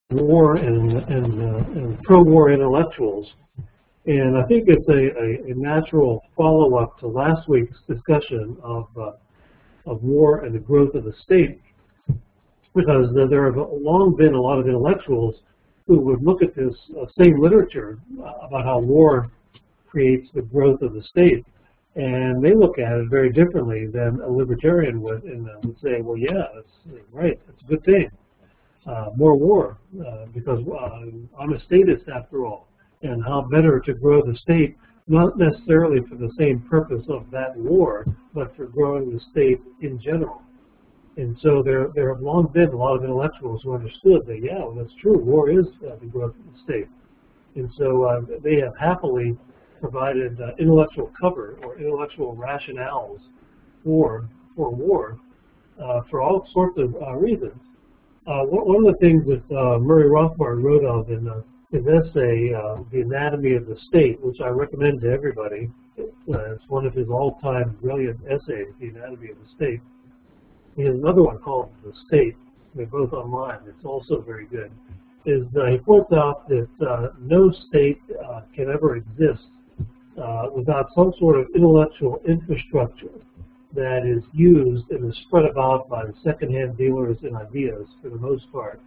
war and pro-war intellectuals. And I think it's a natural follow-up to last week's discussion of war and the growth of the state, because there have long been a lot of intellectuals who would look at this same literature about how war creates the growth of the state, and they look at it very differently than a libertarian would, and would say, well, yeah, that's right, that's a good thing. More war, because I'm a statist after all, and how better to grow the state, not necessarily for the same purpose of that war, but for growing the state in general. And so there have long been a lot of intellectuals who understood that, yeah, well, that's true, war is the growth of the state. And so they have happily provided intellectual cover or intellectual rationales for war for all sorts of reasons. One of the things that Murray Rothbard wrote of in his essay, The Anatomy of the State, which I recommend to everybody, it's one of his all-time brilliant essays, The Anatomy of the State. He has another one called The State. They're both online. It's also very good. He points out that no state can ever exist without some sort of intellectual infrastructure that is used and is spread about by the secondhand dealers in ideas, for the most part,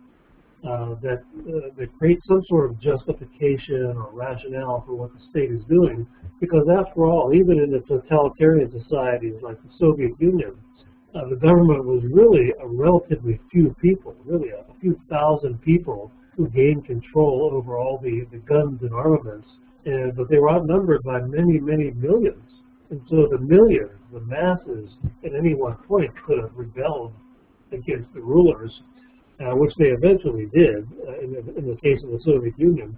that creates some sort of justification or rationale for what the state is doing. Because after all, even in the totalitarian societies like the Soviet Union, the government was really a relatively few people, really a few thousand people who gained control over all the guns and armaments, but they were outnumbered by many, many millions. And so the millions, the masses, at any one point could have rebelled against the rulers, which they eventually did in the case of the Soviet Union,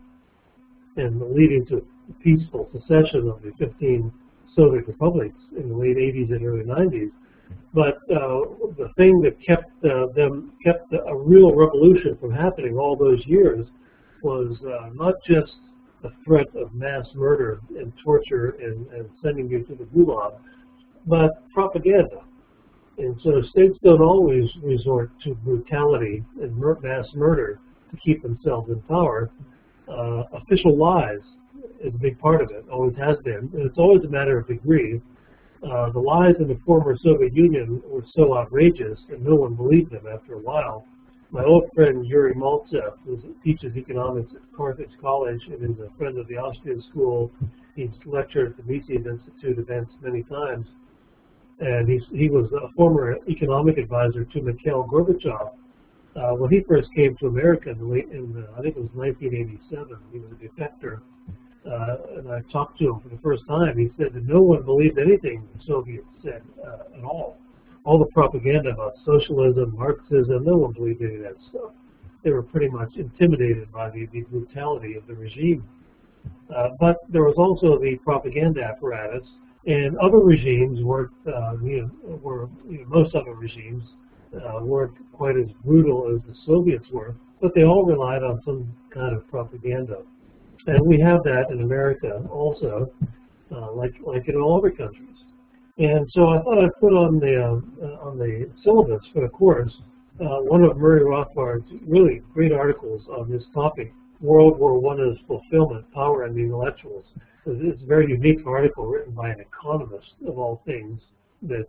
and leading to peaceful secession of the 15 Soviet republics in the late 80s and early 90s. But the thing that kept a real revolution from happening all those years was not just the threat of mass murder and torture and sending you to the gulag, but propaganda. And so states don't always resort to brutality and mass murder to keep themselves in power. Official lies is a big part of it, always has been, and it's always a matter of degree. The lies in the former Soviet Union were so outrageous that no one believed them after a while. My old friend Yuri Maltsev, who teaches economics at Carthage College and is a friend of the Austrian School, he's lectured at the Mises Institute events many times, and he was a former economic advisor to Mikhail Gorbachev. When he first came to America in I think it was 1987, he was a defector. And I talked to him for the first time. He said that no one believed anything the Soviets said at all. All the propaganda about socialism, Marxism, no one believed any of that stuff. They were pretty much intimidated by the brutality of the regime. But there was also the propaganda apparatus, and other regimes weren't, most other regimes weren't quite as brutal as the Soviets were, but they all relied on some kind of propaganda. And we have that in America also, like in all other countries. And so I thought I'd put on the syllabus for the course one of Murray Rothbard's really great articles on this topic, World War I as Fulfillment, Power and the Intellectuals. It's a very unique article written by an economist, of all things, that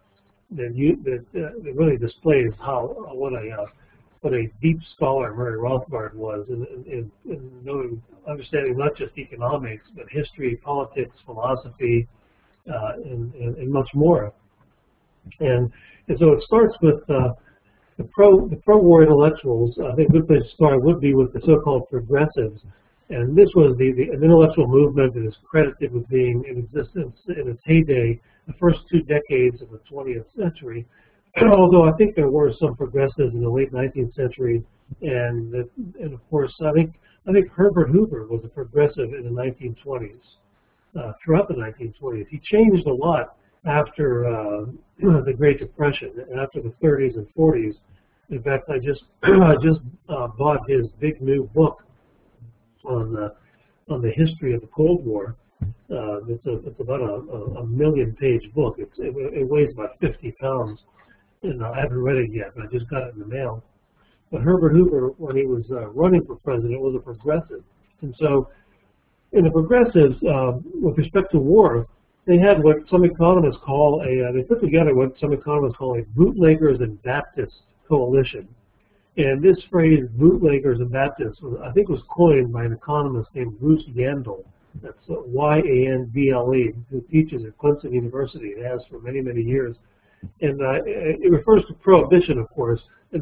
really displays what a deep scholar Murray Rothbard was in knowing, understanding not just economics, but history, politics, philosophy, and much more. And so it starts with the pro-war intellectuals. I think a good place to start would be with the so-called progressives. And this was an intellectual movement that is credited with being in existence in its heyday, the first 2 decades of the 20th century. Although I think there were some progressives in the late 19th century, and of course I think Herbert Hoover was a progressive in the 1920s. Throughout the 1920s, he changed a lot after the Great Depression, after the 30s and 40s. In fact, I just bought his big new book on the history of the Cold War. It's about a million-page book. It weighs about 50 pounds. And I haven't read it yet, but I just got it in the mail. But Herbert Hoover, when he was running for president, was a progressive. And so in the progressives, with respect to war, they had what some economists call they put together what some economists call a bootleggers and Baptists coalition. And this phrase, bootleggers and Baptists, I think was coined by an economist named Bruce Yandle. That's Y-A-N-D-L-E, who teaches at Clemson University. It has for many, many years. And it refers to prohibition, of course. And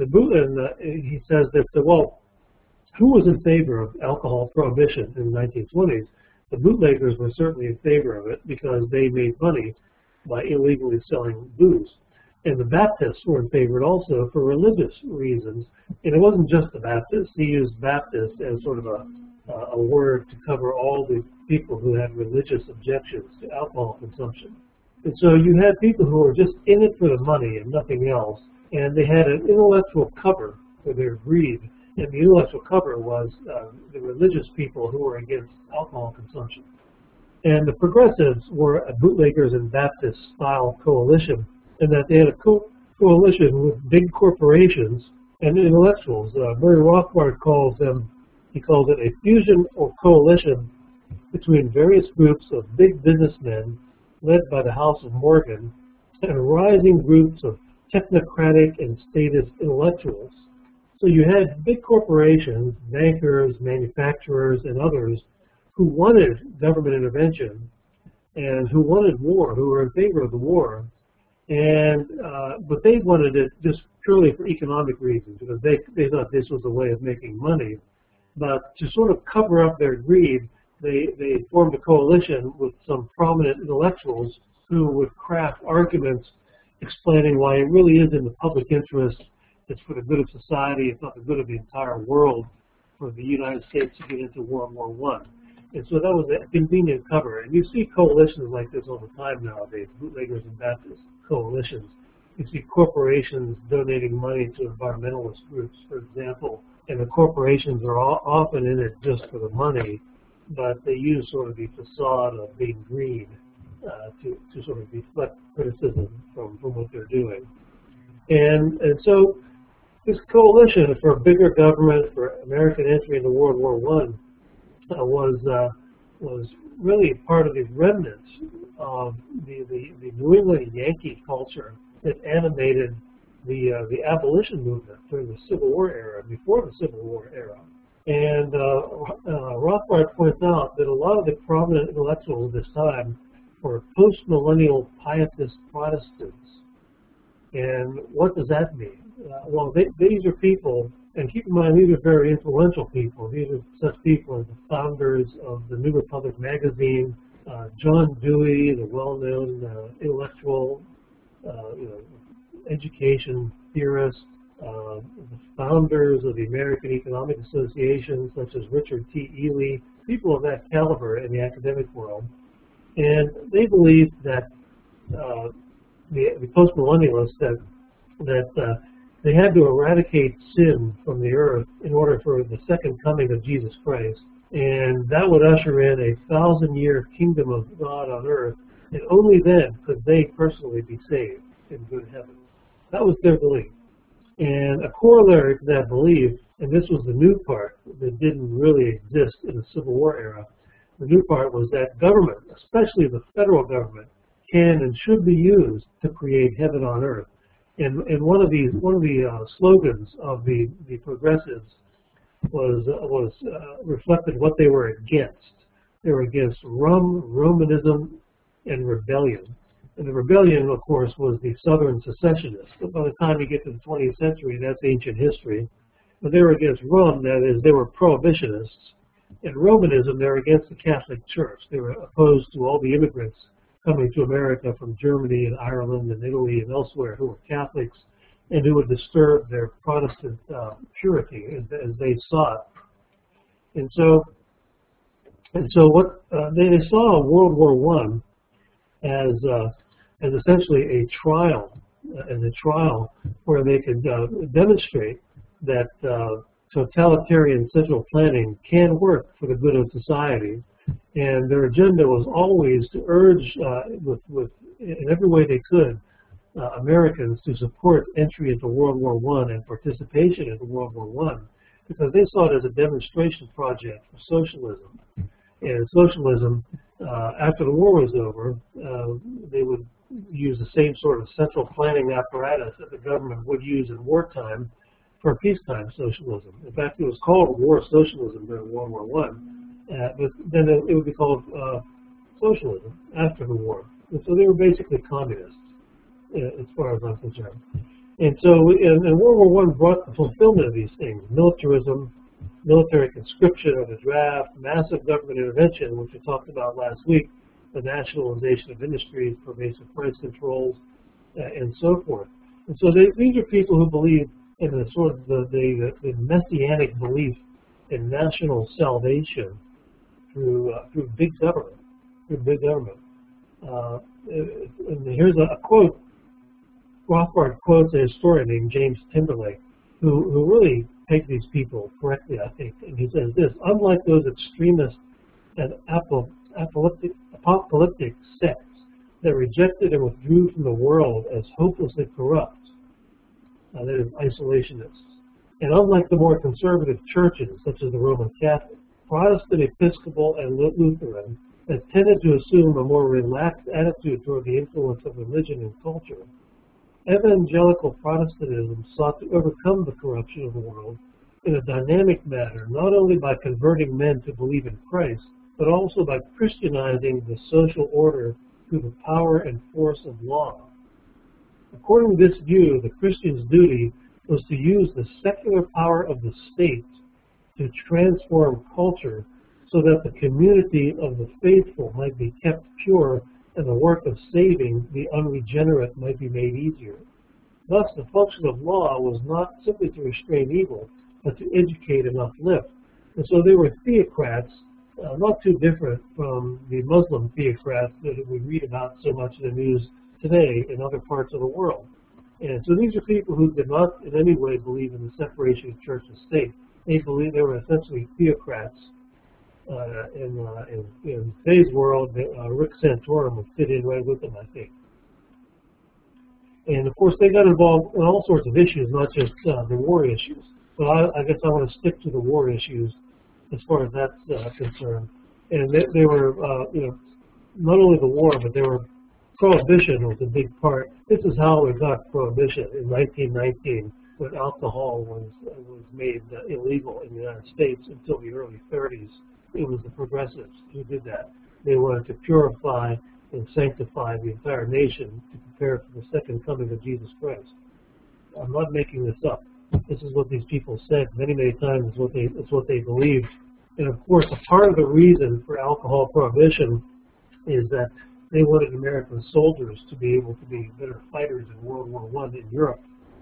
he says that, well, who was in favor of alcohol prohibition in the 1920s? The bootleggers were certainly in favor of it because they made money by illegally selling booze. And the Baptists were in favor also for religious reasons. And it wasn't just the Baptists. He used Baptist as sort of a word to cover all the people who had religious objections to alcohol consumption. And so you had people who were just in it for the money and nothing else. And they had an intellectual cover for their greed. And the intellectual cover was the religious people who were against alcohol consumption. And the progressives were a bootleggers and Baptist style coalition, in that they had a coalition with big corporations and intellectuals. Murray Rothbard calls it a fusion or coalition between various groups of big businessmen led by the House of Morgan and rising groups of technocratic and statist intellectuals. So you had big corporations, bankers, manufacturers, and others who wanted government intervention and who wanted war, who were in favor of the war. And but they wanted it just purely for economic reasons, because they thought this was a way of making money. But to sort of cover up their greed, they formed a coalition with some prominent intellectuals who would craft arguments explaining why it really is in the public interest, it's for the good of society, it's not the good of the entire world for the United States to get into World War I. And so that was a convenient cover. And you see coalitions like this all the time nowadays, bootleggers and Baptist coalitions. You see corporations donating money to environmentalist groups, for example, and the corporations are often in it just for the money, but they use sort of the facade of being green to sort of deflect criticism from what they're doing. And so this coalition for bigger government, for American entry into World War I, was really part of the remnants of the New England Yankee culture that animated the abolition movement during the Civil War era, before the Civil War era. And Rothbard points out that a lot of the prominent intellectuals at this time were post-millennial pietist Protestants. And what does that mean? Well, these are people, and keep in mind these are very influential people. These are such people as the founders of the New Republic magazine, John Dewey, the well-known intellectual, education theorist, the founders of the American Economic Association, such as Richard T. Ely, people of that caliber in the academic world. And they believed that the post-millennialists that they had to eradicate sin from the earth in order for the second coming of Jesus Christ, and that would usher in a 1,000-year kingdom of God on earth, and only then could they personally be saved in good heaven. That was their belief. And a corollary to that belief, and this was the new part that didn't really exist in the Civil War era, the new part was that government, especially the federal government, can and should be used to create heaven on earth. And one of the slogans of the progressives was reflected what they were against. They were against Romanism, and rebellion. And the rebellion, of course, was the Southern secessionists. But by the time you get to the 20th century, that's ancient history. But they were against Rome, that is, they were prohibitionists. In Romanism, they were against the Catholic Church. They were opposed to all the immigrants coming to America from Germany and Ireland and Italy and elsewhere who were Catholics and who would disturb their Protestant purity as they saw it. And so what they saw World War I as essentially a trial, where they could demonstrate that totalitarian central planning can work for the good of society. And their agenda was always to urge, in every way they could, Americans to support entry into World War I and participation in World War I, because they saw it as a demonstration project for socialism. And socialism, after the war was over, they would use the same sort of central planning apparatus that the government would use in wartime for peacetime socialism. In fact, it was called war socialism during World War I, but then it would be called socialism after the war. And so they were basically communists, as far as I'm concerned. And so and World War I brought the fulfillment of these things: militarism, military conscription or the draft, massive government intervention, which we talked about last week, the nationalization of industries, pervasive price controls, and so forth. And so these are people who believe in the sort of the messianic belief in national salvation through big government. And here's a quote. Rothbard quotes a historian named James Timberlake, who really takes these people correctly, I think. And he says this: unlike those extremist and apocalyptic sects that rejected and withdrew from the world as hopelessly corrupt, that is, isolationists, and unlike the more conservative churches, such as the Roman Catholic, Protestant, Episcopal, and Lutheran, that tended to assume a more relaxed attitude toward the influence of religion and culture, evangelical Protestantism sought to overcome the corruption of the world in a dynamic manner, not only by converting men to believe in Christ, but also by Christianizing the social order through the power and force of law. According to this view, the Christian's duty was to use the secular power of the state to transform culture so that the community of the faithful might be kept pure and the work of saving the unregenerate might be made easier. Thus, the function of law was not simply to restrain evil, but to educate and uplift. And so they were theocrats, not too different from the Muslim theocrats that we read about so much in the news today in other parts of the world. And so these are people who did not in any way believe in the separation of church and state. They believed they were essentially theocrats. In today's world, Rick Santorum would fit in right with them, I think. And of course, they got involved in all sorts of issues, not just the war issues. But I guess I want to stick to the war issues as far as that's concerned. And they were, not only the war, but they were prohibition was a big part. This is how we got prohibition in 1919, when alcohol was made illegal in the United States until the early 30s. It was the progressives who did that. They wanted to purify and sanctify the entire nation to prepare for the second coming of Jesus Christ. I'm not making this up. This is what these people said many, many times. It's what they believed. And of course, a part of the reason for alcohol prohibition is that they wanted American soldiers to be able to be better fighters in World War I in Europe.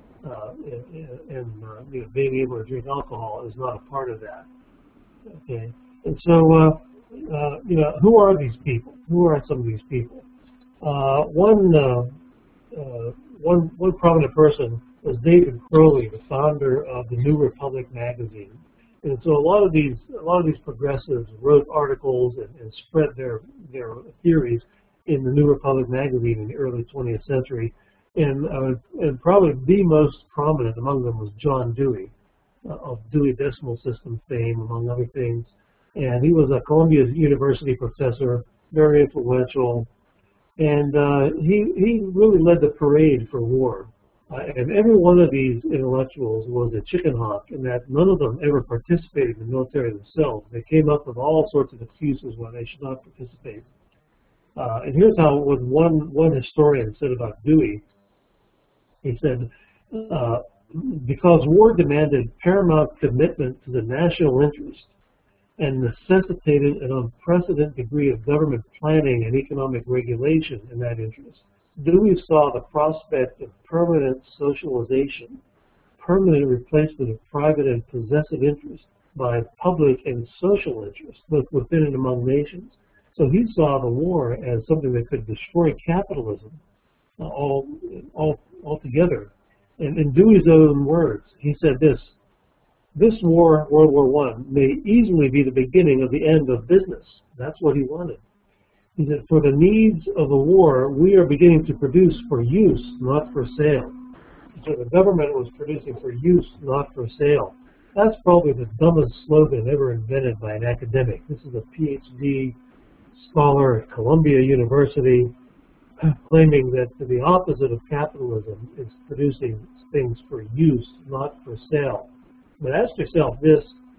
Being able to drink alcohol is not a part of that. Okay. And so, who are these people? Who are some of these people? One prominent person was David Crowley, the founder of the New Republic magazine. And so a lot of these progressives wrote articles and spread their theories in the New Republic magazine in the early 20th century. And probably the most prominent among them was John Dewey, of Dewey Decimal System fame, among other things. And he was a Columbia University professor, very influential, and he really led the parade for war. And every one of these intellectuals was a chicken hawk in that none of them ever participated in the military themselves. They came up with all sorts of excuses why they should not participate. And here's how what one historian said about Dewey. He said, because war demanded paramount commitment to the national interest and necessitated an unprecedented degree of government planning and economic regulation in that interest, Dewey saw the prospect of permanent socialization, permanent replacement of private and possessive interest by public and social interest, both within and among nations. So he saw the war as something that could destroy capitalism altogether. And in Dewey's own words, he said this war, World War I, may easily be the beginning of the end of business. That's what he wanted. He said, for the needs of the war, we are beginning to produce for use, not for sale. So the government was producing for use, not for sale. That's probably the dumbest slogan ever invented by an academic. This is a PhD scholar at Columbia University claiming that the opposite of capitalism is producing things for use, not for sale. But ask yourself this: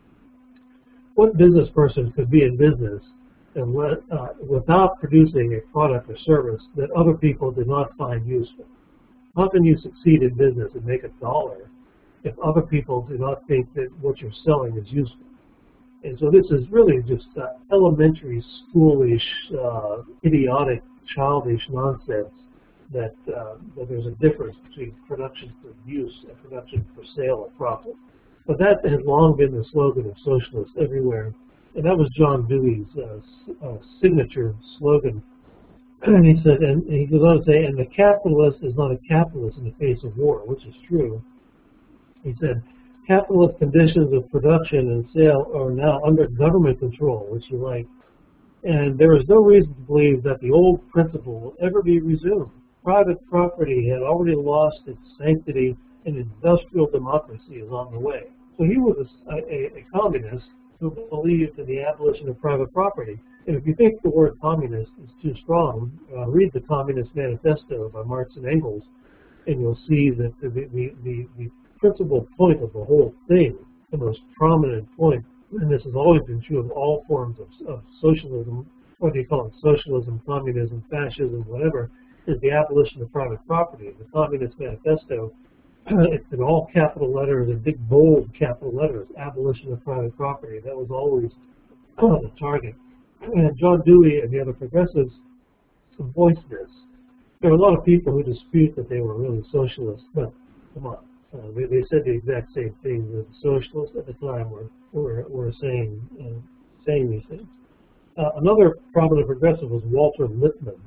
what business person could be in business and without producing a product or service that other people did not find useful? How can you succeed in business and make $1 if other people do not think that what you're selling is useful? And so this is really just elementary, schoolish, idiotic, childish nonsense that there's a difference between production for use and production for sale or profit. But that has long been the slogan of socialists everywhere. And that was John Dewey's signature slogan. And he said, and he goes on to say, and the capitalist is not a capitalist in the face of war, which is true. He said, capitalist conditions of production and sale are now under government control, which you like, and there is no reason to believe that the old principle will ever be resumed. Private property had already lost its sanctity, and industrial democracy is on the way. So he was a communist who believed in the abolition of private property. And if you think the word communist is too strong, read the Communist Manifesto by Marx and Engels, and you'll see that the principal point of the whole thing, the most prominent point, and this has always been true of all forms of socialism, whether you call it socialism, communism, fascism, whatever, is the abolition of private property. The Communist Manifesto, it's in all capital letters and big bold capital letters, abolition of private property. That was always the target. And John Dewey and the other progressives voiced this. There are a lot of people who dispute that they were really socialists, but come on. They said the exact same thing that the socialists at the time were saying these things. Another prominent progressive was Walter Lippmann,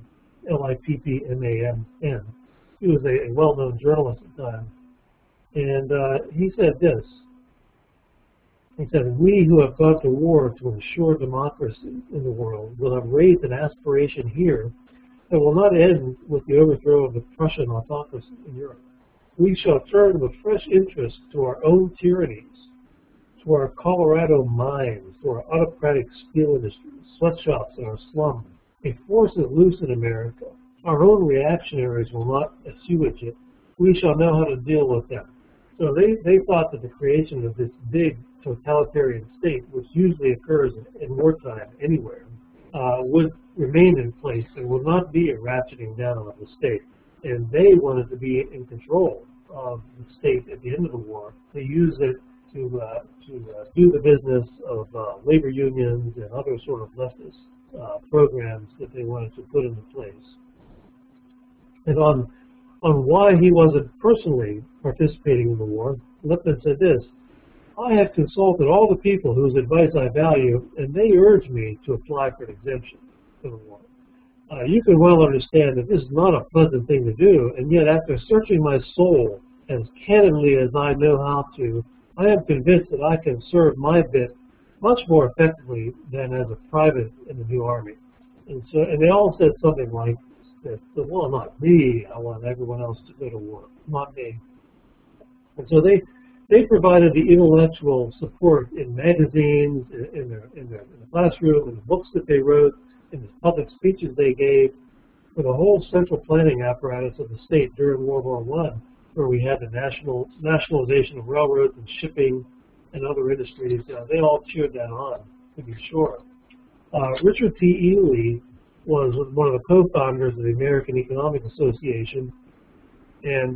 Lippmann. He was a well-known journalist at the time. And he said this. He said, we who have gone to war to ensure democracy in the world will have raised an aspiration here that will not end with the overthrow of the Prussian autocracy in Europe. We shall turn with fresh interest to our own tyrannies, to our Colorado mines, to our autocratic steel industries, sweatshops, and our slums. A force is loose in America. Our own reactionaries will not assuage it. We shall know how to deal with them. So they thought that the creation of this big totalitarian state, which usually occurs in wartime anywhere, would remain in place and would not be a ratcheting down of the state. And they wanted to be in control of the state at the end of the war. They used it to do the business of labor unions and other sort of leftist programs that they wanted to put into place. And on why he wasn't personally participating in the war, Lippmann said this: I have consulted all the people whose advice I value, and they urge me to apply for an exemption for the war. You can well understand that this is not a pleasant thing to do, and yet after searching my soul as candidly as I know how to, I am convinced that I can serve my bit much more effectively than as a private in the new army. And they all said something like this: well, not me, I want everyone else to go to war, not me. And so they provided the intellectual support in magazines, in the classroom, in the books that they wrote, in the public speeches they gave, for the whole central planning apparatus of the state during World War I, where we had the nationalization of railroads and shipping and other industries. They all cheered that on, to be sure. Richard T. Ely was one of the co-founders of the American Economic Association, and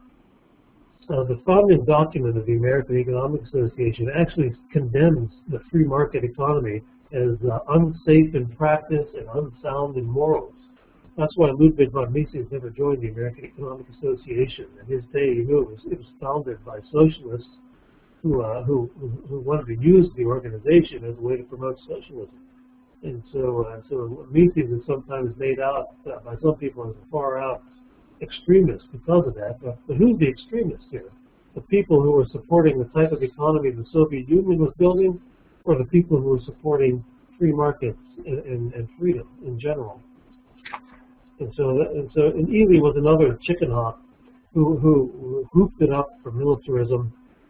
the founding document of the American Economic Association actually condemns the free market economy as unsafe in practice and unsound in morals. That's why Ludwig von Mises never joined the American Economic Association. In his day, he knew it was founded by socialists who wanted to use the organization as a way to promote socialism. And so Mises is sometimes made out by some people as a far-out extremist because of that. But who's the extremist here? The people who were supporting the type of economy the Soviet Union was building, or the people who were supporting free markets and freedom in general. And Ely was another chicken hawk who hooped it up for militarism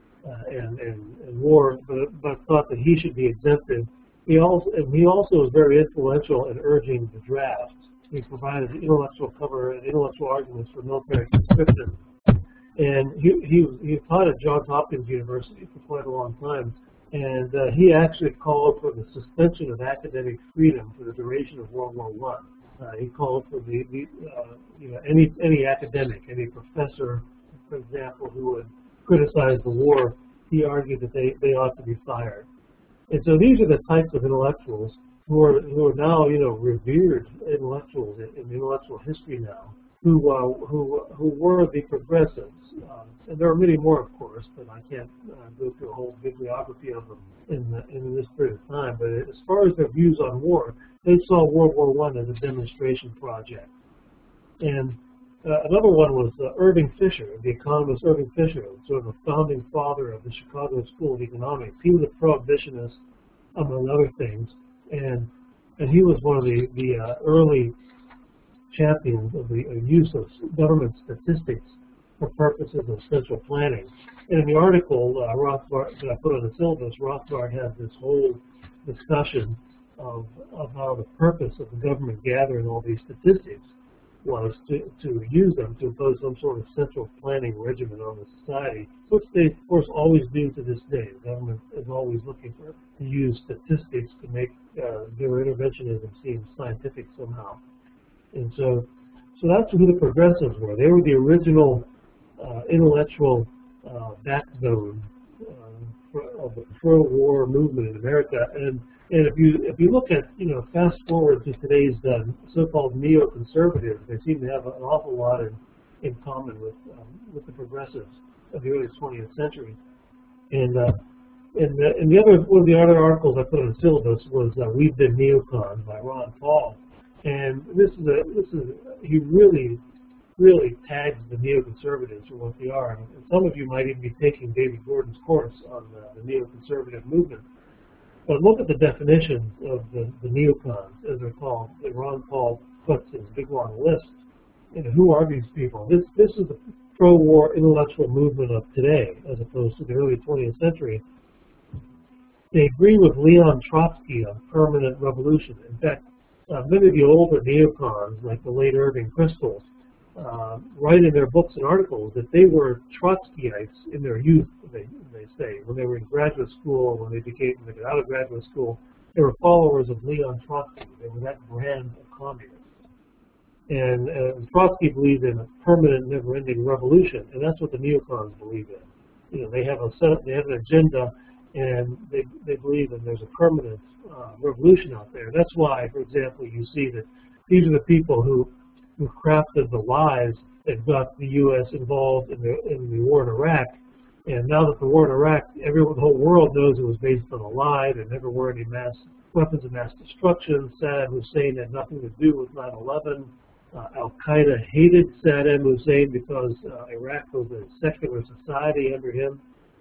and war, but thought that he should be exempted. He also was very influential in urging the draft. He provided the intellectual cover and intellectual arguments for military conscription. And he taught at Johns Hopkins University for quite a long time. And he actually called for the suspension of academic freedom for the duration of World War I. He called for any academic, any professor, for example, who would criticize the war. He argued that they ought to be fired. And so these are the types of intellectuals who are now revered intellectuals in intellectual history now, who were the progressives. And there are many more, of course, but I can't go through a whole bibliography of them in this period of time. But as far as their views on war, they saw World War I as a demonstration project. And another one was Irving Fisher, the economist Irving Fisher, sort of a founding father of the Chicago School of Economics. He was a prohibitionist, among other things, and he was one of the early champions of the use of government statistics for purposes of central planning. And in the article Rothbard, that I put on the syllabus, Rothbard had this whole discussion of how the purpose of the government gathering all these statistics was to use them to impose some sort of central planning regimen on the society, which they, of course, always do to this day. The government is always looking to use statistics to make their interventionism seem scientific somehow. And so that's who the progressives were. They were the original intellectual backbone of the pro-war movement in America. And if you look at, fast forward to today's so-called neoconservatives, they seem to have an awful lot in common with the progressives of the early 20th century. And one of the other articles I put on the syllabus was "We've Been Neocons" by Ron Paul. And he really tags the neoconservatives for what they are. And some of you might even be taking David Gordon's course on the neoconservative movement. But look at the definitions of the neocons, as they're called, that Ron Paul puts in his big long list. And who are these people? This is the pro-war intellectual movement of today, as opposed to the early 20th century. They agree with Leon Trotsky on permanent revolution. In fact, many of the older neocons, like the late Irving Kristol, write in their books and articles that they were Trotskyites in their youth, they say. When they were in graduate school, when they got out of graduate school, they were followers of Leon Trotsky. They were that brand of communists. And Trotsky believed in a permanent, never-ending revolution, and that's what the neocons believe in. They have an agenda, and they believe that there's a permanent revolution out there. That's why, for example, you see that these are the people who crafted the lies that got the U.S. involved in the war in Iraq. And now that the war in Iraq, the whole world knows it was based on a lie. There never were any weapons of mass destruction. Saddam Hussein had nothing to do with 9/11. Al-Qaeda hated Saddam Hussein because Iraq was a secular society under him.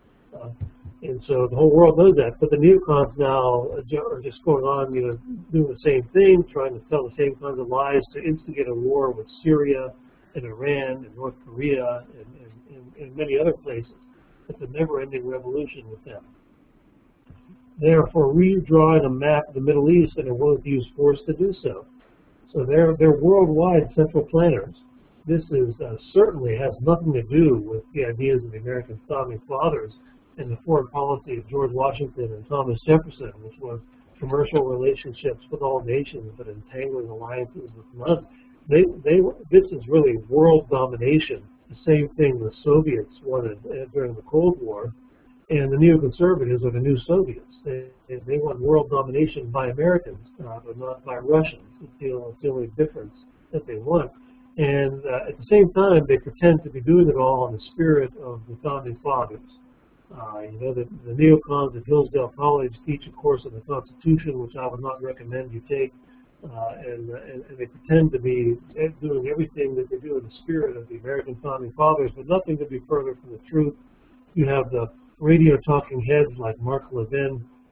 And so the whole world knows that. But the neocons now are just going on, doing the same thing, trying to tell the same kinds of lies to instigate a war with Syria and Iran and North Korea and many other places. It's a never-ending revolution with them. Therefore, redrawing a map of the Middle East, and are willing to use force to do so. So they're worldwide central planners. This certainly has nothing to do with the ideas of the American founding fathers and the foreign policy of George Washington and Thomas Jefferson, which was commercial relationships with all nations, but entangling alliances with none. This is really world domination, the same thing the Soviets wanted during the Cold War, and the neoconservatives are the new Soviets. They want world domination by Americans, but not by Russians. It's the only difference that they want. And at the same time, they pretend to be doing it all in the spirit of the founding fathers. The neocons at Hillsdale College teach a course on the Constitution, which I would not recommend you take, and they pretend to be doing everything that they do in the spirit of the American founding fathers, but nothing could be further from the truth. You have the radio talking heads like Mark Levin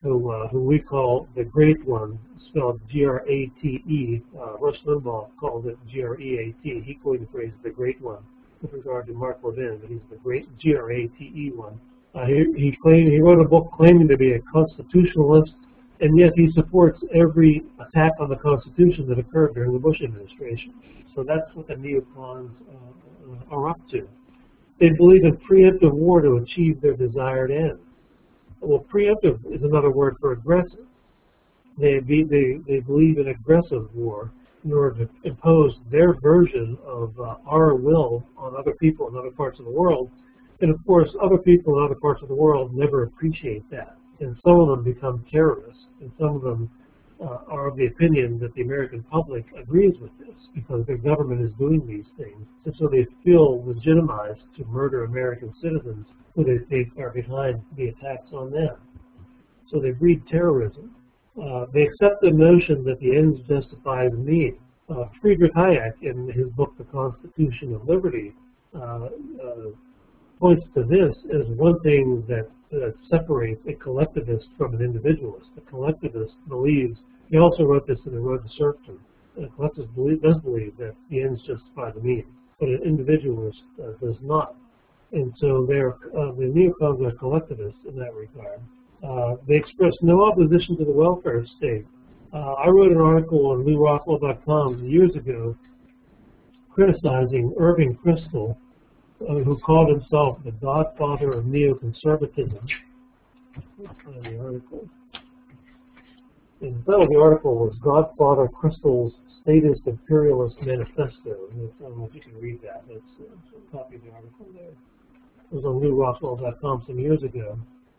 who we call the Great One, spelled G-R-A-T-E. Rush Limbaugh called it G-R-E-A-T. He coined the phrase the Great One with regard to Mark Levin, but he's the Great G-R-A-T-E one. He wrote a book claiming to be a constitutionalist, and yet he supports every attack on the Constitution that occurred during the Bush administration. So that's what the neocons are up to. They believe in preemptive war to achieve their desired ends. Well, preemptive is another word for aggressive. They believe in aggressive war in order to impose their version of our will on other people in other parts of the world. And of course, other people in other parts of the world never appreciate that. And some of them become terrorists, and some of them are of the opinion that the American public agrees with this because their government is doing these things. And so they feel legitimized to murder American citizens who they think are behind the attacks on them. So they breed terrorism. They accept the notion that the ends justify the means. Friedrich Hayek, in his book, The Constitution of Liberty, points to this as one thing that separates a collectivist from an individualist. The collectivist believes, he also wrote this in The Road to Serfdom, the collectivist does believe that the ends justify the means, but an individualist does not. And so the neocons are collectivists in that regard. They express no opposition to the welfare state. I wrote an article on LewRockwell.com years ago criticizing Irving Kristol, who called himself the godfather of neoconservatism. Let's find the article. And the title of the article was Godfather Kristol's Statist Imperialist Manifesto. And I don't know if you can read that. That's a copy of the article there. It was on LewRockwell.com some years ago.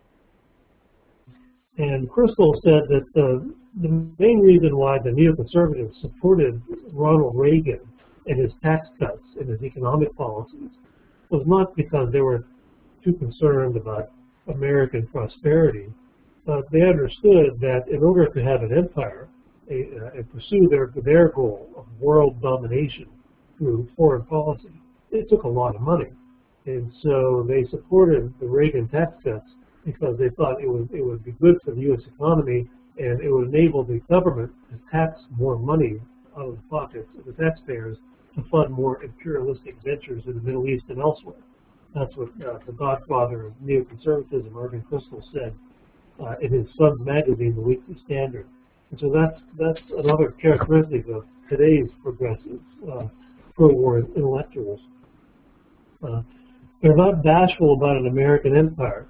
And Kristol said that the main reason why the neoconservatives supported Ronald Reagan and his tax cuts and his economic policies was not because they were too concerned about American prosperity, but they understood that in order to have an empire and pursue their goal of world domination through foreign policy, it took a lot of money. And so they supported the Reagan tax cuts because they thought it would be good for the U.S. economy and it would enable the government to tax more money out of the pockets of the taxpayers to fund more imperialistic ventures in the Middle East and elsewhere. That's what the godfather of neoconservatism, Irving Kristol, said in his son's magazine, The Weekly Standard. And so that's another characteristic of today's progressive pro-war intellectuals. They're not bashful about an American empire.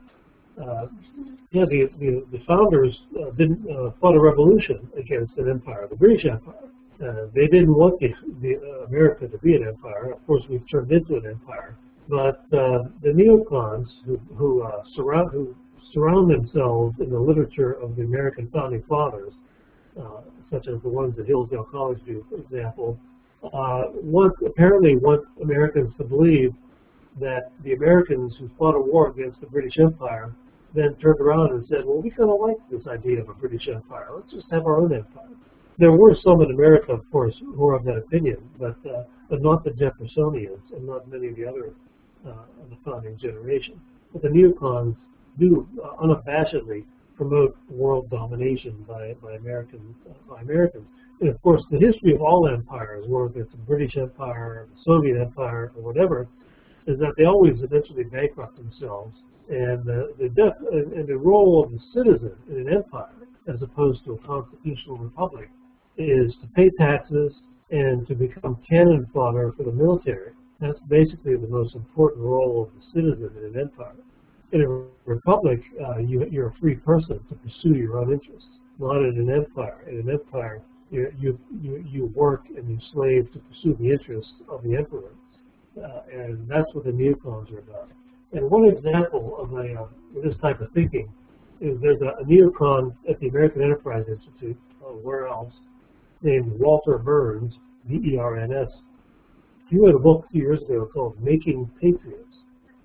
The founders didn't fought a revolution against an empire, the British Empire. They didn't want America to be an empire. Of course, we've turned into an empire. But the neocons who surround themselves in the literature of the American founding fathers, such as the ones at Hillsdale College do, for example, apparently want Americans to believe that the Americans who fought a war against the British Empire then turned around and said, well, we kind of like this idea of a British Empire. Let's just have our own empire. There were some in America, of course, who were of that opinion, but not the Jeffersonians and not many of the other of the founding generation. But the neocons do unabashedly promote world domination by Americans. And of course, the history of all empires, whether it's the British Empire, the Soviet Empire, or whatever, is that they always eventually bankrupt themselves. And the role of the citizen in an empire, as opposed to a constitutional republic, is to pay taxes and to become cannon fodder for the military. That's basically the most important role of the citizen in an empire. In a republic, you're a free person to pursue your own interests, not in an empire. In an empire, you work and you slave to pursue the interests of the emperor. And that's what the neocons are about. And one example of this type of thinking is there's a neocon at the American Enterprise Institute, where else, named Walter Burns, B-E-R-N-S. He wrote a book a few years ago called Making Patriots.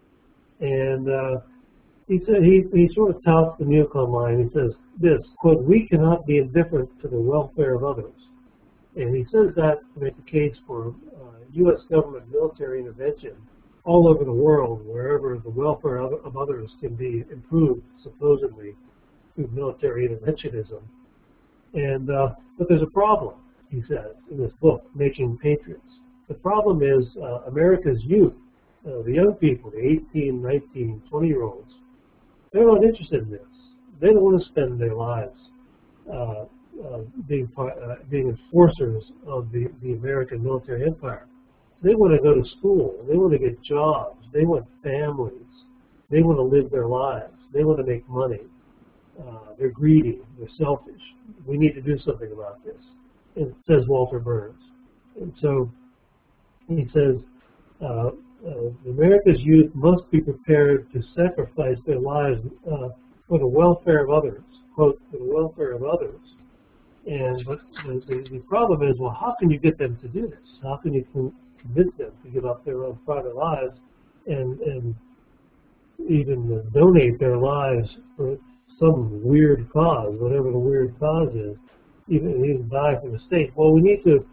And he said he sort of touts the neocon line. He says this, quote, we cannot be indifferent to the welfare of others. And he says that to make the case for U.S. government military intervention all over the world, wherever the welfare of others can be improved, supposedly, through military interventionism. And but there's a problem, he says in this book, Making Patriots. The problem is America's youth, the young people, the 18, 19, 20-year-olds. They're not interested in this. They don't want to spend their lives being enforcers of the American military empire. They want to go to school. They want to get jobs. They want families. They want to live their lives. They want to make money. They're greedy. They're selfish. We need to do something about this, it says Walter Burns. And so he says, America's youth must be prepared to sacrifice their lives for the welfare of others, quote, for the welfare of others. But the problem is, well, how can you get them to do this? How can you convince them to give up their own private lives and even donate their lives for some weird cause, whatever the weird cause is, even die for the state? Well, we need to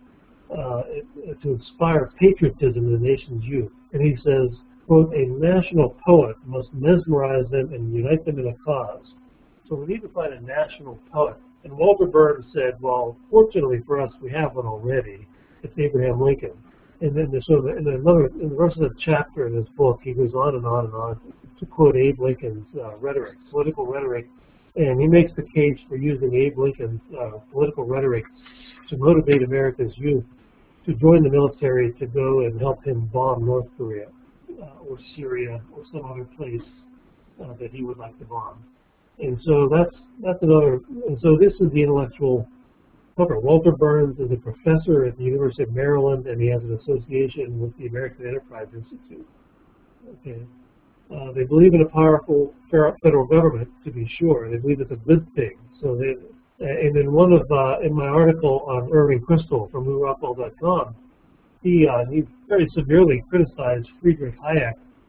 inspire patriotism in the nation's youth. And he says, quote, a national poet must mesmerize them and unite them in a cause. So we need to find a national poet. And Walter Burns said, well, fortunately for us, we have one already. It's Abraham Lincoln. And then in the rest of the chapter in his book, he goes on and on and on to quote Abe Lincoln's rhetoric, political rhetoric. And he makes the case for using Abe Lincoln's political rhetoric to motivate America's youth to join the military to go and help him bomb North Korea or Syria or some other place that he would like to bomb. And so that's another. And so this is the intellectual cover. Walter Burns is a professor at the University of Maryland, and he has an association with the American Enterprise Institute. Okay. They believe in a powerful federal government, to be sure. They believe it's a good thing. So they. And in in my article on Irving Kristol from LewRockwell.com, he very severely criticized Friedrich Hayek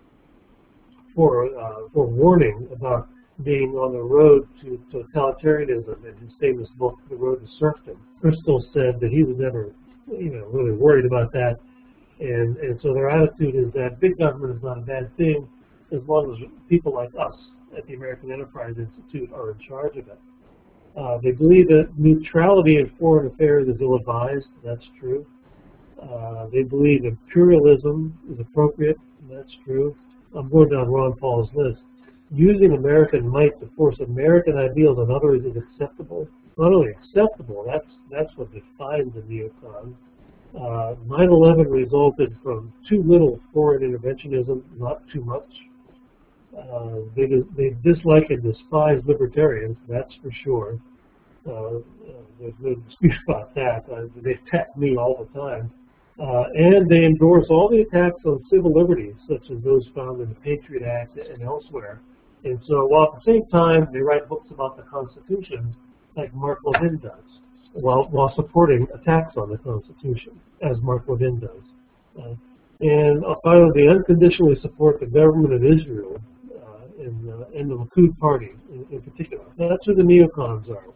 for warning about being on the road to totalitarianism in his famous book, The Road to Serfdom. Kristol said that he was never, really worried about that, and so their attitude is that big government is not a bad thing as long as people like us at the American Enterprise Institute are in charge of it. They believe that neutrality in foreign affairs is ill-advised. That's true. They believe imperialism is appropriate. That's true. I'm going down Ron Paul's list. Using American might to force American ideals on others is acceptable. Not only acceptable, that's what defines the neocons. 9/11 resulted from too little foreign interventionism, not too much. They dislike and despise libertarians, that's for sure. There's no dispute about that. They attack me all the time. And they endorse all the attacks on civil liberties, such as those found in the Patriot Act and elsewhere. And so while at the same time they write books about the Constitution, like Mark Levin does, while supporting attacks on the Constitution, as Mark Levin does. And finally, they unconditionally support the government of Israel and the Likud party in particular. That's who the neocons are.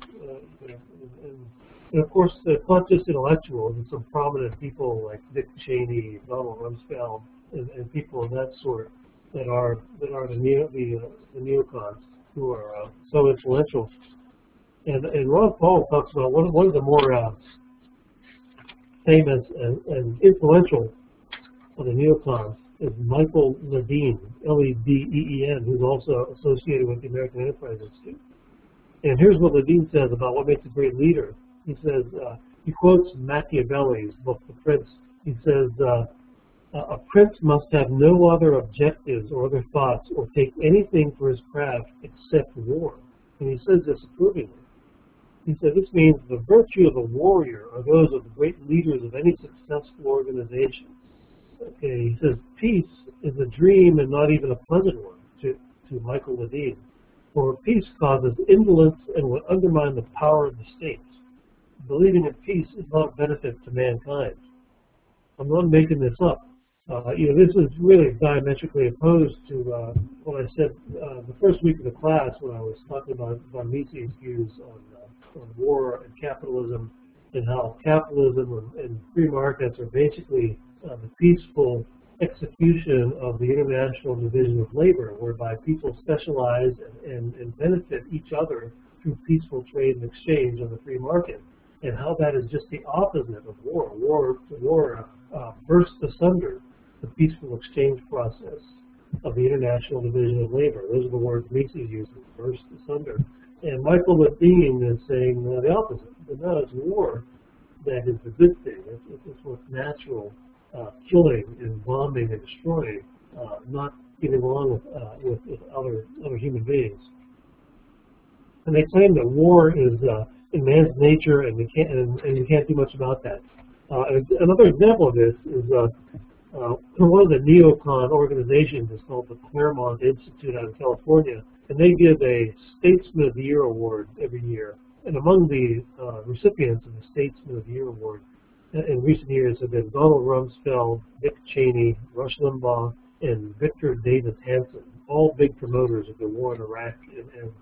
And of course, it's not just intellectuals, it's some prominent people like Dick Cheney, Donald Rumsfeld, and people of that sort that are the neocons who are so influential. And Ron Paul talks about one of the more famous and influential of the neocons is Michael Ledeen, L-E-D-E-E-N, who's also associated with the American Enterprise Institute. And here's what Ledeen says about what makes a great leader. He says, he quotes Machiavelli's book, The Prince. He says, a prince must have no other objectives or other thoughts or take anything for his craft except war. And he says this approvingly. He said, this means the virtue of a warrior are those of the great leaders of any successful organization. Okay, he says, peace is a dream and not even a pleasant one to Michael Ledeen. For peace causes indolence and will undermine the power of the state. Believing in peace is not a benefit to mankind. I'm not making this up. This is really diametrically opposed to what I said the first week of the class when I was talking about von Mises's views on war and capitalism, and how capitalism and free markets are basically the peaceful execution of the International Division of Labor, whereby people specialize and benefit each other through peaceful trade and exchange on the free market, and how that is just the opposite of war. War bursts asunder the peaceful exchange process of the International Division of Labor. Those are the words Mises uses, burst asunder. And Michael Levine is saying the opposite. But no, it's war that is the good thing. It's what's natural, killing and bombing and destroying, not getting along with other human beings. And they claim that war is in man's nature, and you can't do much about that. Another example of this is one of the neocon organizations is called the Claremont Institute out of California, and they give a Statesman of the Year award every year. And among the recipients of the Statesman of the Year award in recent years have been Donald Rumsfeld, Dick Cheney, Rush Limbaugh, and Victor Davis Hanson, all big promoters of the war in Iraq and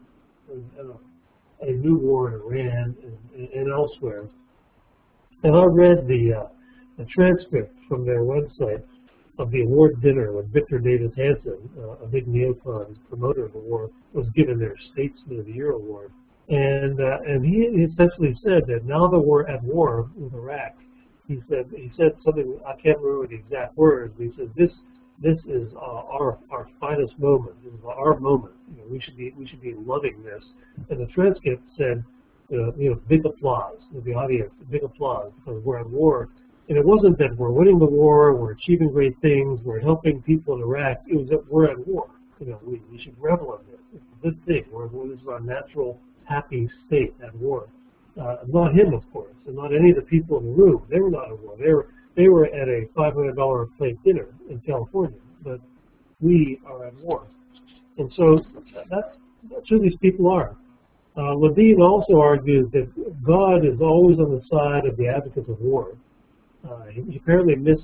a new war in Iran and elsewhere. And I read the transcript from their website of the award dinner when Victor Davis Hanson, a big neocon promoter of the war, was given their Statesman of the Year award. And he essentially said that now that we're at war with Iraq, he said something, I can't remember the exact words, but he said this is our finest moment. This is our moment. We should be loving this. And the transcript said, big applause to the audience, big applause because we're at war. And it wasn't that we're winning the war, we're achieving great things, we're helping people in Iraq. It was that we're at war. We should revel in this. It's a good thing. This is our natural, happy state at war. Not him, of course, and not any of the people in the room. They were not at war. They were at a $500 a plate dinner in California, but we are at war. And so that's who these people are. Levine also argues that God is always on the side of the advocates of war. He apparently missed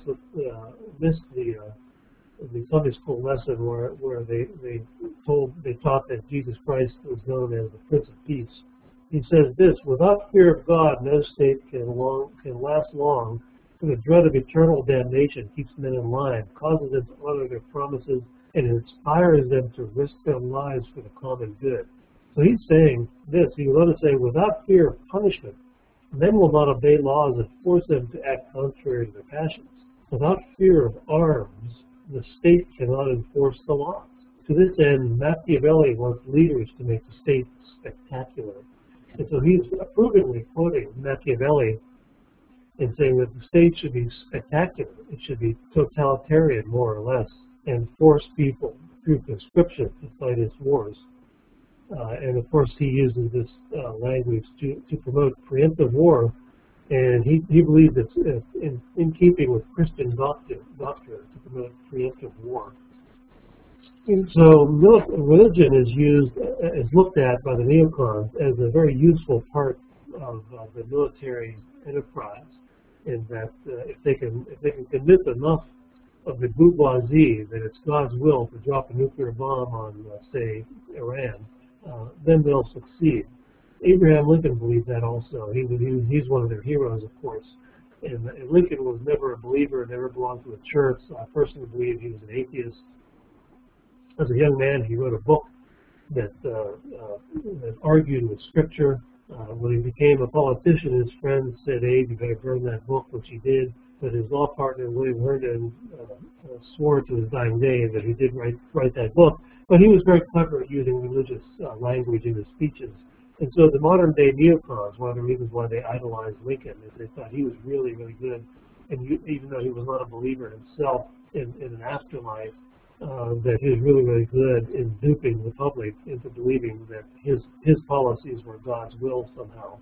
the Sunday school lesson where they taught that Jesus Christ was known as the Prince of Peace. He says this: without fear of God, no state can last long, for the dread of eternal damnation keeps men in line, causes them to honor their promises, and inspires them to risk their lives for the common good. So he's saying this. He goes on to say, without fear of punishment, men will not obey laws that force them to act contrary to their passions. Without fear of arms, the state cannot enforce the laws. To this end, Machiavelli wants leaders to make the state spectacular. And so he's approvingly quoting Machiavelli and saying that the state should be spectacular. It should be totalitarian, more or less, and force people through conscription to fight its wars. And of course, he uses this language to promote preemptive war, and he believes it's in keeping with Christian doctrine to promote preemptive war. And so religion is looked at by the neocons as a very useful part of the military enterprise, in that if they can convince enough of the bourgeoisie that it's God's will to drop a nuclear bomb on, say, Iran, then they'll succeed. Abraham Lincoln believed that also. He's one of their heroes, of course. And Lincoln was never a believer, never belonged to a church. So I personally believe he was an atheist. As a young man, he wrote a book that argued with Scripture. When he became a politician, his friends said, Abe, you better burn that book, which he did. But his law partner, William Herndon, swore to his dying day that he did write that book. But he was very clever at using religious language in his speeches. And so the modern-day neocons, one of the reasons why they idolized Lincoln is they thought he was really, really good. And even though he was not a believer himself in an afterlife, that he was really, really good in duping the public into believing that his policies were God's will somehow.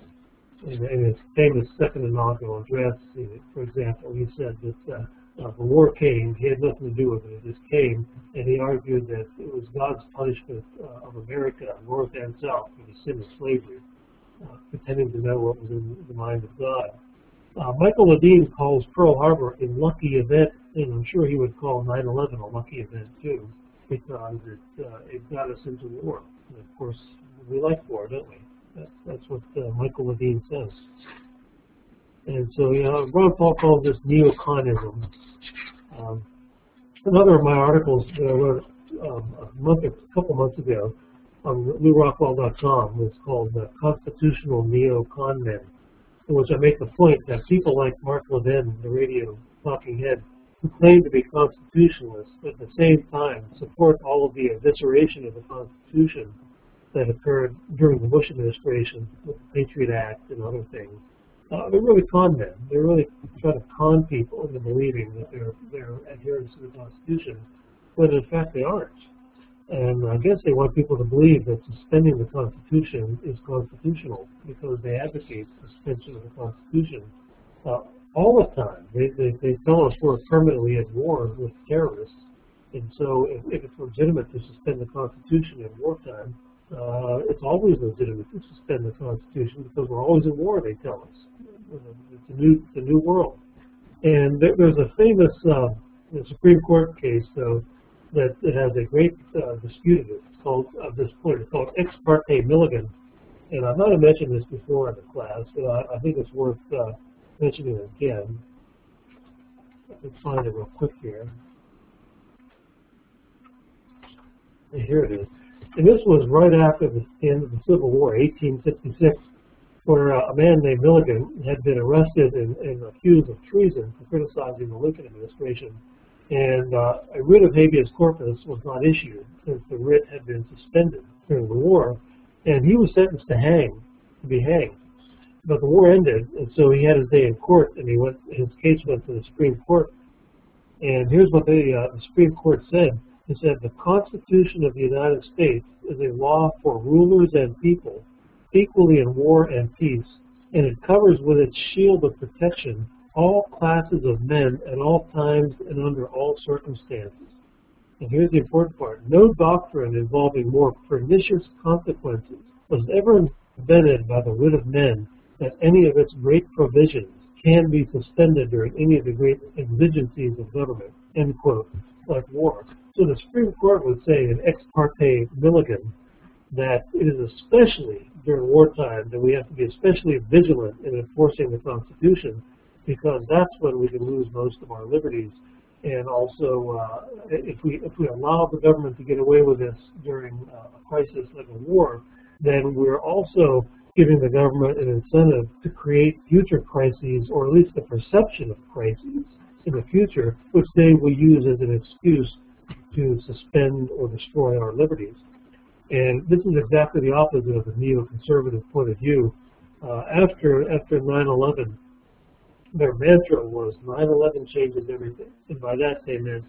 In his famous second inaugural address, for example, he said that the war came, he had nothing to do with it, it just came, and he argued that it was God's punishment of America, North and South, for the sin of slavery, pretending to know what was in the mind of God. Michael Levine calls Pearl Harbor a lucky event, and I'm sure he would call 9/11 a lucky event too, because it got us into war. And of course, we like war, don't we? That's what Michael Levine says. And so, Ron Paul calls this neoconism. Another of my articles that I wrote a couple months ago on LewRockwell.com is called Constitutional Neo-Con Men, in which I make the point that people like Mark Levin, the radio talking head, who claim to be constitutionalists, but at the same time support all of the evisceration of the Constitution that occurred during the Bush administration with the Patriot Act and other things. They're really con men. They're really trying to con people into believing that they're adherents to the Constitution, when in fact they aren't. And I guess they want people to believe that suspending the Constitution is constitutional because they advocate suspension of the Constitution all the time. They tell us we're permanently at war with terrorists, and so if it's legitimate to suspend the Constitution in wartime, it's always legitimate to suspend the Constitution because we're always in war, they tell us. It's a new world. And there's a famous Supreme Court case, though, that it has a great dispute in it. It's called, at this point, it's called Ex parte Milligan. And I might have mentioned this before in the class, but I think it's worth mentioning it again. I can find it real quick here. And here it is. And this was right after the end of the Civil War, 1866, where a man named Milligan had been arrested and accused of treason for criticizing the Lincoln administration. And a writ of habeas corpus was not issued since the writ had been suspended during the war, and he was sentenced to be hanged. But the war ended, and so he had his day in court, and his case went to the Supreme Court. And here's what the Supreme Court said. It said, the Constitution of the United States is a law for rulers and people, equally in war and peace, and it covers with its shield of protection all classes of men at all times and under all circumstances. And here's the important part. No doctrine involving more pernicious consequences was ever invented by the wit of men that any of its great provisions can be suspended during any of the great exigencies of government, end quote, like war. So the Supreme Court would say in Ex parte Milligan that it is especially during wartime that we have to be especially vigilant in enforcing the Constitution, because that's when we can lose most of our liberties. And also, if we allow the government to get away with this during a crisis like a war, then we're also giving the government an incentive to create future crises, or at least the perception of crises in the future, which they will use as an excuse to suspend or destroy our liberties. And this is exactly the opposite of the neoconservative point of view. After 9/11, their mantra was 9/11 changes everything, and by that they meant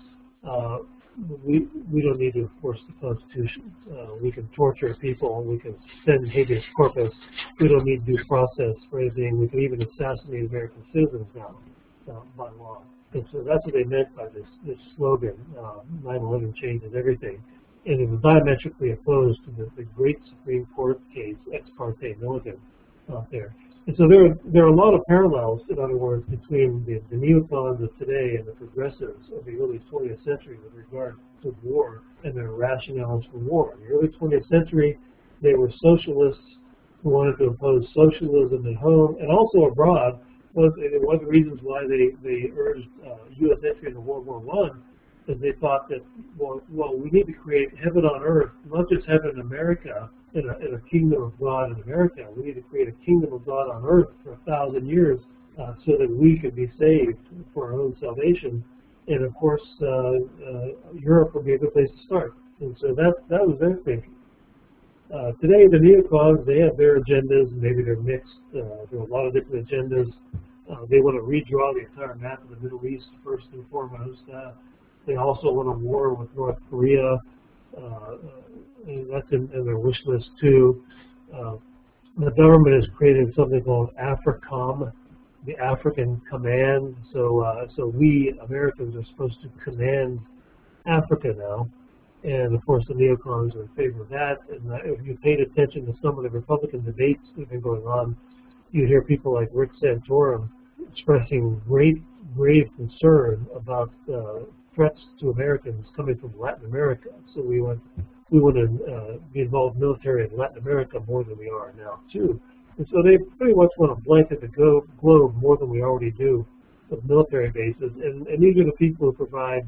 we don't need to enforce the Constitution. We can torture people, we can send habeas corpus. We don't need due process for anything. We can even assassinate American citizens now by law. And so that's what they meant by this slogan, 9/11 changes everything. And it was diametrically opposed to the great Supreme Court case, Ex parte Milligan, out there. And so there are a lot of parallels, in other words, between the neocons of today and the progressives of the early 20th century with regard to war and their rationales for war. In the early 20th century, they were socialists who wanted to impose socialism at home and also abroad. One of the reasons why they urged U.S. entry into World War I is they thought that, well, we need to create heaven on earth, not just heaven in America, in a kingdom of God in America. We need to create a kingdom of God on earth for 1,000 years so that we could be saved for our own salvation. And of course, Europe would be a good place to start. And so that was their thinking. Today, the neocons, they have their agendas, and maybe they're mixed. There are a lot of different agendas. They want to redraw the entire map of the Middle East, first and foremost. They also want a war with North Korea. And that's in their wish list, too. The government is creating something called AFRICOM, the African Command. So we Americans are supposed to command Africa now. And of course, the neocons are in favor of that. And if you paid attention to some of the Republican debates that have been going on, you hear people like Rick Santorum expressing grave concern about threats to Americans coming from Latin America. So we want to be involved military in Latin America more than we are now, too. And so they pretty much want to blanket the globe more than we already do with military bases. And these are the people who provide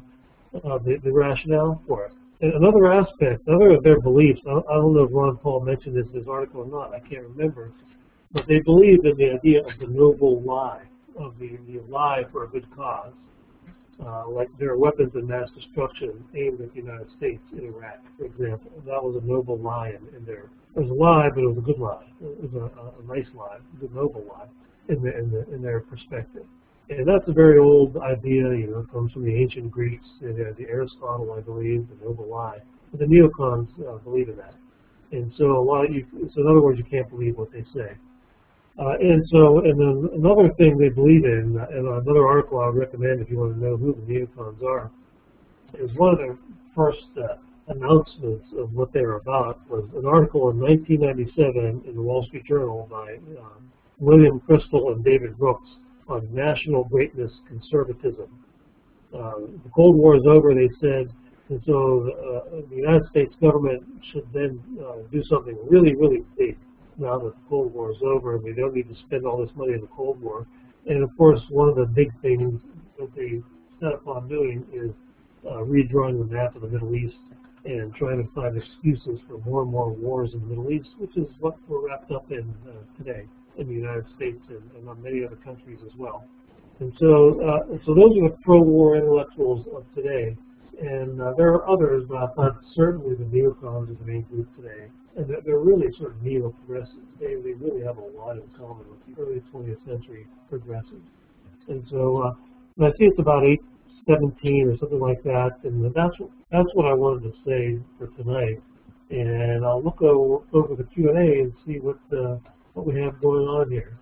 the rationale for it. And another aspect, other of their beliefs, I don't know if Ron Paul mentioned this in his article or not, I can't remember, but they believe in the idea of the noble lie, of the lie for a good cause. Like there are weapons of mass destruction aimed at the United States in Iraq, for example. That was a noble lie in there. It was a lie, but it was a good lie. It was a nice lie, a good noble lie in their perspective. And that's a very old idea, it comes from the ancient Greeks, the Aristotle, I believe, the noble lie. But the neocons believe in that. And so so in other words, you can't believe what they say. And then another thing they believe in, and another article I would recommend if you want to know who the neocons are, is one of their first announcements of what they're about was an article in 1997 in the Wall Street Journal by William Crystal and David Brooks on national greatness conservatism. The Cold War is over, they said, and so the United States government should then do something really, really big now that the Cold War is over and we don't need to spend all this money in the Cold War. And of course, one of the big things that they set upon doing is redrawing the map of the Middle East and trying to find excuses for more and more wars in the Middle East, which is what we're wrapped up in today in the United States and many other countries as well. And so, so those are the pro-war intellectuals of today. And there are others, but I thought certainly the neocons are the main group today. And they're really sort of neo-progressives. They really have a lot in common with the early 20th century progressives. And so I see it's about 8:17 or something like that. And that's what I wanted to say for tonight. And I'll look over the Q&A and see what we have going on here.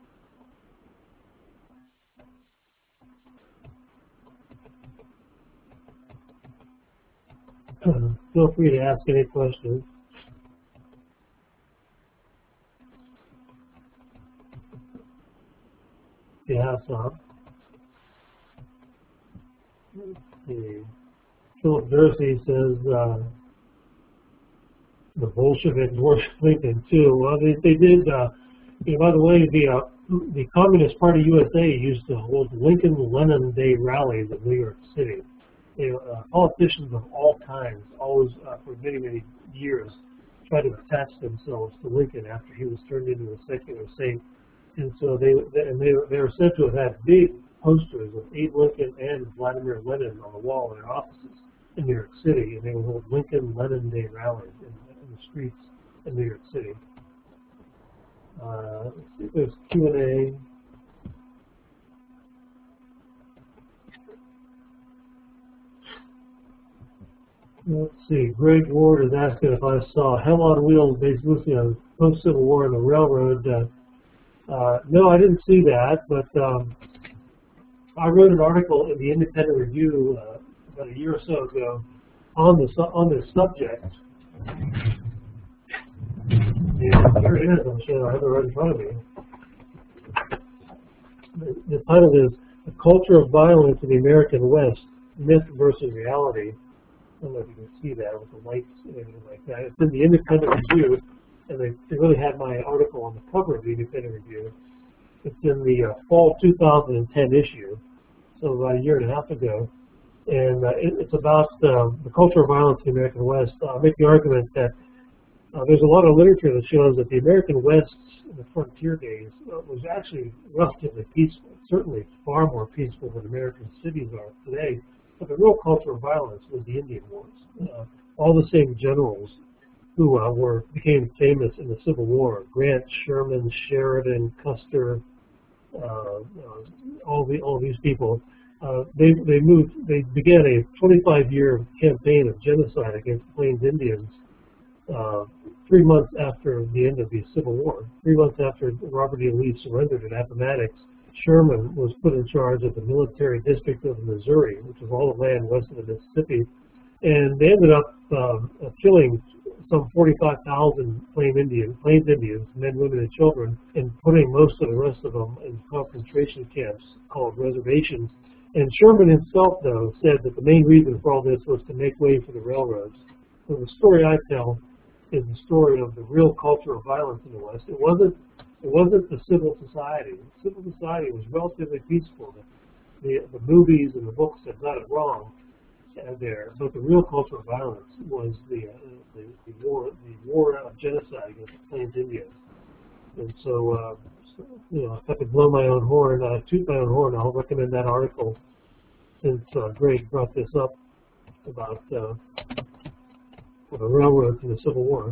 Feel free to ask any questions. If you have some. Let's see. Philip Dursey says the Bolsheviks worship Lincoln too. Well, they did. By the way, the Communist Party USA used to hold Lincoln-Lenin Day rallies in New York City. Politicians of all kinds, always for many, many years, tried to attach themselves to Lincoln after he was turned into a secular saint. And so they were said to have had big posters of Abe Lincoln and Vladimir Lenin on the wall in their offices in New York City, and they would hold Lincoln-Lenin Day rallies in the streets in New York City. Let's see if there's Q&A. Let's see, Greg Ward is asking if I saw Hell on Wheels based loosely on post-Civil War and the railroad. No, I didn't see that, but I wrote an article in the Independent Review about a year or so ago on this subject. And there it is, I'm sure I have it right in front of me. The title is The Culture of Violence in the American West, Myth versus Reality. I don't know if you can see that with the lights and everything like that. It's in the Independent Review, and they really had my article on the cover of the Independent Review. It's in the fall 2010 issue, so about a year and a half ago. And it's about the culture of violence in the American West. I make the argument that there's a lot of literature that shows that the American West in the frontier days was actually relatively peaceful. Certainly far more peaceful than American cities are today. But the real culture of violence was the Indian Wars. All the same generals who became famous in the Civil War: Grant, Sherman, Sheridan, Custer, all these people. They began a 25-year campaign of genocide against Plains Indians 3 months after the end of the Civil War. 3 months after Robert E. Lee surrendered at Appomattox, Sherman was put in charge of the military district of Missouri, which was all the land west of the Mississippi, and they ended up killing some 45,000 Plains Indians, men, women, and children, and putting most of the rest of them in concentration camps called reservations. And Sherman himself, though, said that the main reason for all this was to make way for the railroads. So the story I tell is the story of the real culture of violence in the West. It wasn't the civil society. The civil society was relatively peaceful. The movies and the books have got it wrong. there, but the real culture of violence was the war of genocide against the Plains Indians. And so, if I could blow my own horn, toot my own horn, I'll recommend that article, since Greg brought this up about the railroads in the Civil War.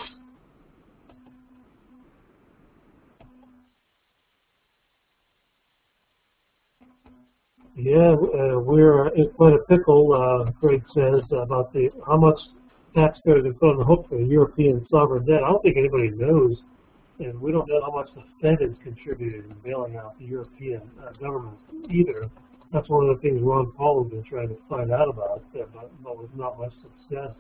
Yeah, we're in quite a pickle, Greg says, about how much taxpayers have put on the hook for the European sovereign debt. I don't think anybody knows, and we don't know how much the Fed has contributed in bailing out the European government either. That's one of the things Ron Paul has been trying to find out about, but with not much success.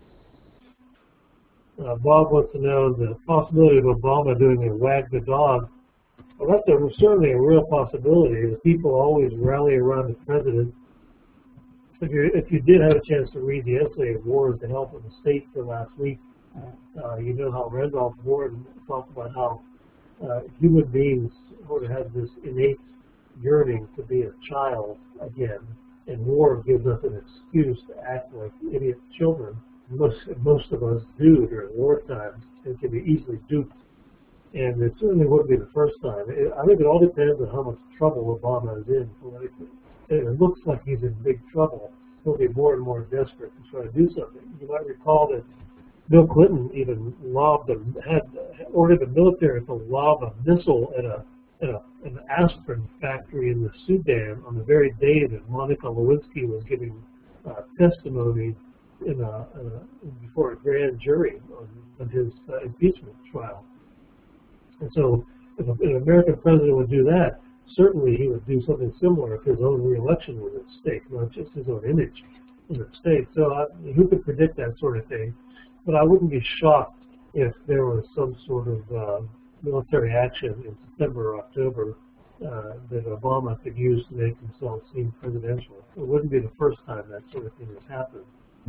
Bob wants to know the possibility of Obama doing a wag the dog. Well, that's certainly a real possibility. The people always rally around the president. If you did have a chance to read the essay of War is the Health of the State for last week, you know how Randolph Gordon talked about how human beings sort of have this innate yearning to be a child again, and war gives us an excuse to act like idiot children. Most of us do during wartime and can be easily duped. And it certainly wouldn't be the first time. I think it all depends on how much trouble Obama is in politically. It looks like he's in big trouble. He'll be more and more desperate to try to do something. You might recall that Bill Clinton even had ordered the military to lob a missile at an aspirin factory in the Sudan on the very day that Monica Lewinsky was giving testimony before a grand jury on his impeachment trial. And so if an American president would do that, certainly he would do something similar if his own re-election was at stake, not just his own image was at stake. So who could predict that sort of thing? But I wouldn't be shocked if there was some sort of military action in September or October that Obama could use to make himself seem presidential. It wouldn't be the first time that sort of thing has happened.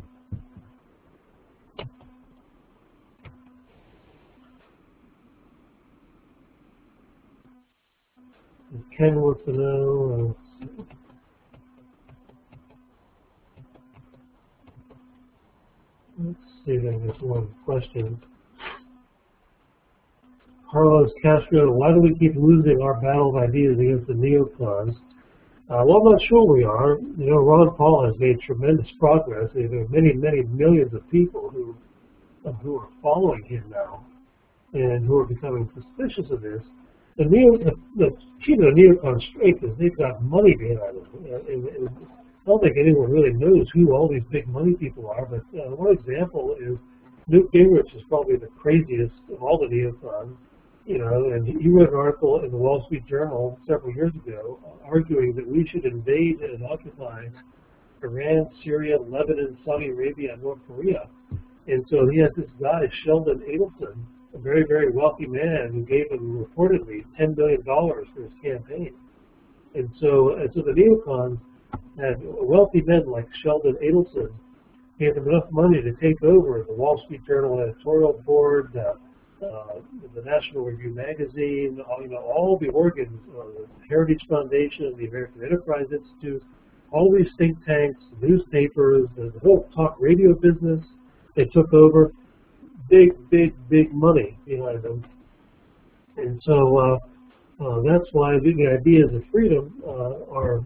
Ken wants to know, let's see if I can get one question. Carlos Castro, why do we keep losing our battle of ideas against the neocons? Well, I'm not sure we are. You know, Ron Paul has made tremendous progress. There are many, many millions of people who are following him now and who are becoming suspicious of this. The key to the neocon strength is they've got money behind them. I don't think anyone really knows who all these big money people are, but one example is Newt Gingrich is probably the craziest of all the neocons. You know, and he wrote an article in the Wall Street Journal several years ago arguing that we should invade and occupy Iran, Syria, Lebanon, Saudi Arabia, and North Korea. And so he has this guy, Sheldon Adelson, a very, very wealthy man who gave him reportedly $10 billion for his campaign. And so the neocons had wealthy men like Sheldon Adelson gave them enough money to take over the Wall Street Journal editorial board, the National Review magazine, all the organs, the Heritage Foundation, the American Enterprise Institute, all these think tanks, newspapers, the whole talk radio business. They took over. Big, big, big money behind them. And so that's why the ideas of freedom are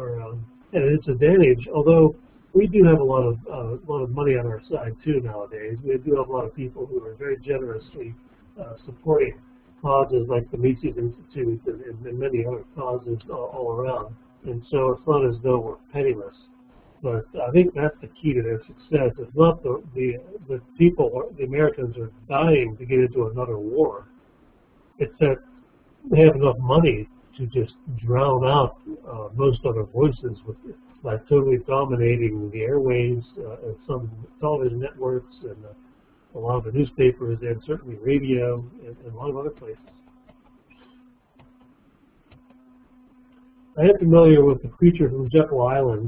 at its advantage, although we do have a lot of money on our side too nowadays. We do have a lot of people who are very generously supporting causes like the Mises Institute and many other causes all around. And so it's not as though we're penniless. But I think that's the key to their success. It's not the people, the Americans are dying to get into another war. It's that they have enough money to just drown out most other voices by totally dominating the airwaves and some television networks and a lot of the newspapers and certainly radio and a lot of other places. I am familiar with the creature from Jekyll Island.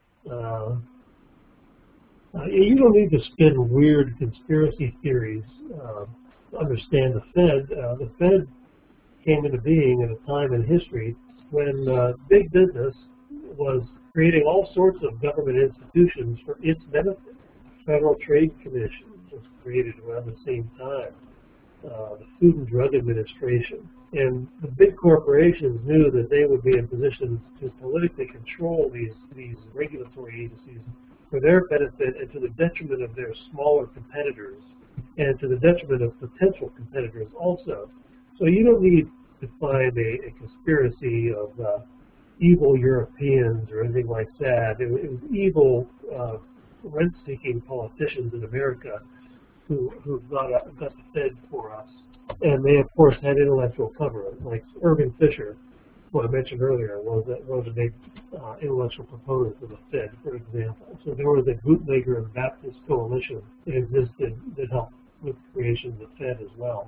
You don't need to spin weird conspiracy theories to understand the Fed. The Fed came into being at a time in history when big business was creating all sorts of government institutions for its benefit. Federal Trade Commission was created around the same time. The Food and Drug Administration. And the big corporations knew that they would be in positions to politically control these regulatory agencies for their benefit and to the detriment of their smaller competitors and to the detriment of potential competitors also. So you don't need to find a conspiracy of evil Europeans or anything like that. It was evil rent-seeking politicians in America who got the Fed for us. And they, of course, had intellectual cover. Like Irving Fisher, who I mentioned earlier, was a big intellectual proponent of the Fed, for example. So there was a bootlegger and Baptist coalition that existed that helped with the creation of the Fed as well.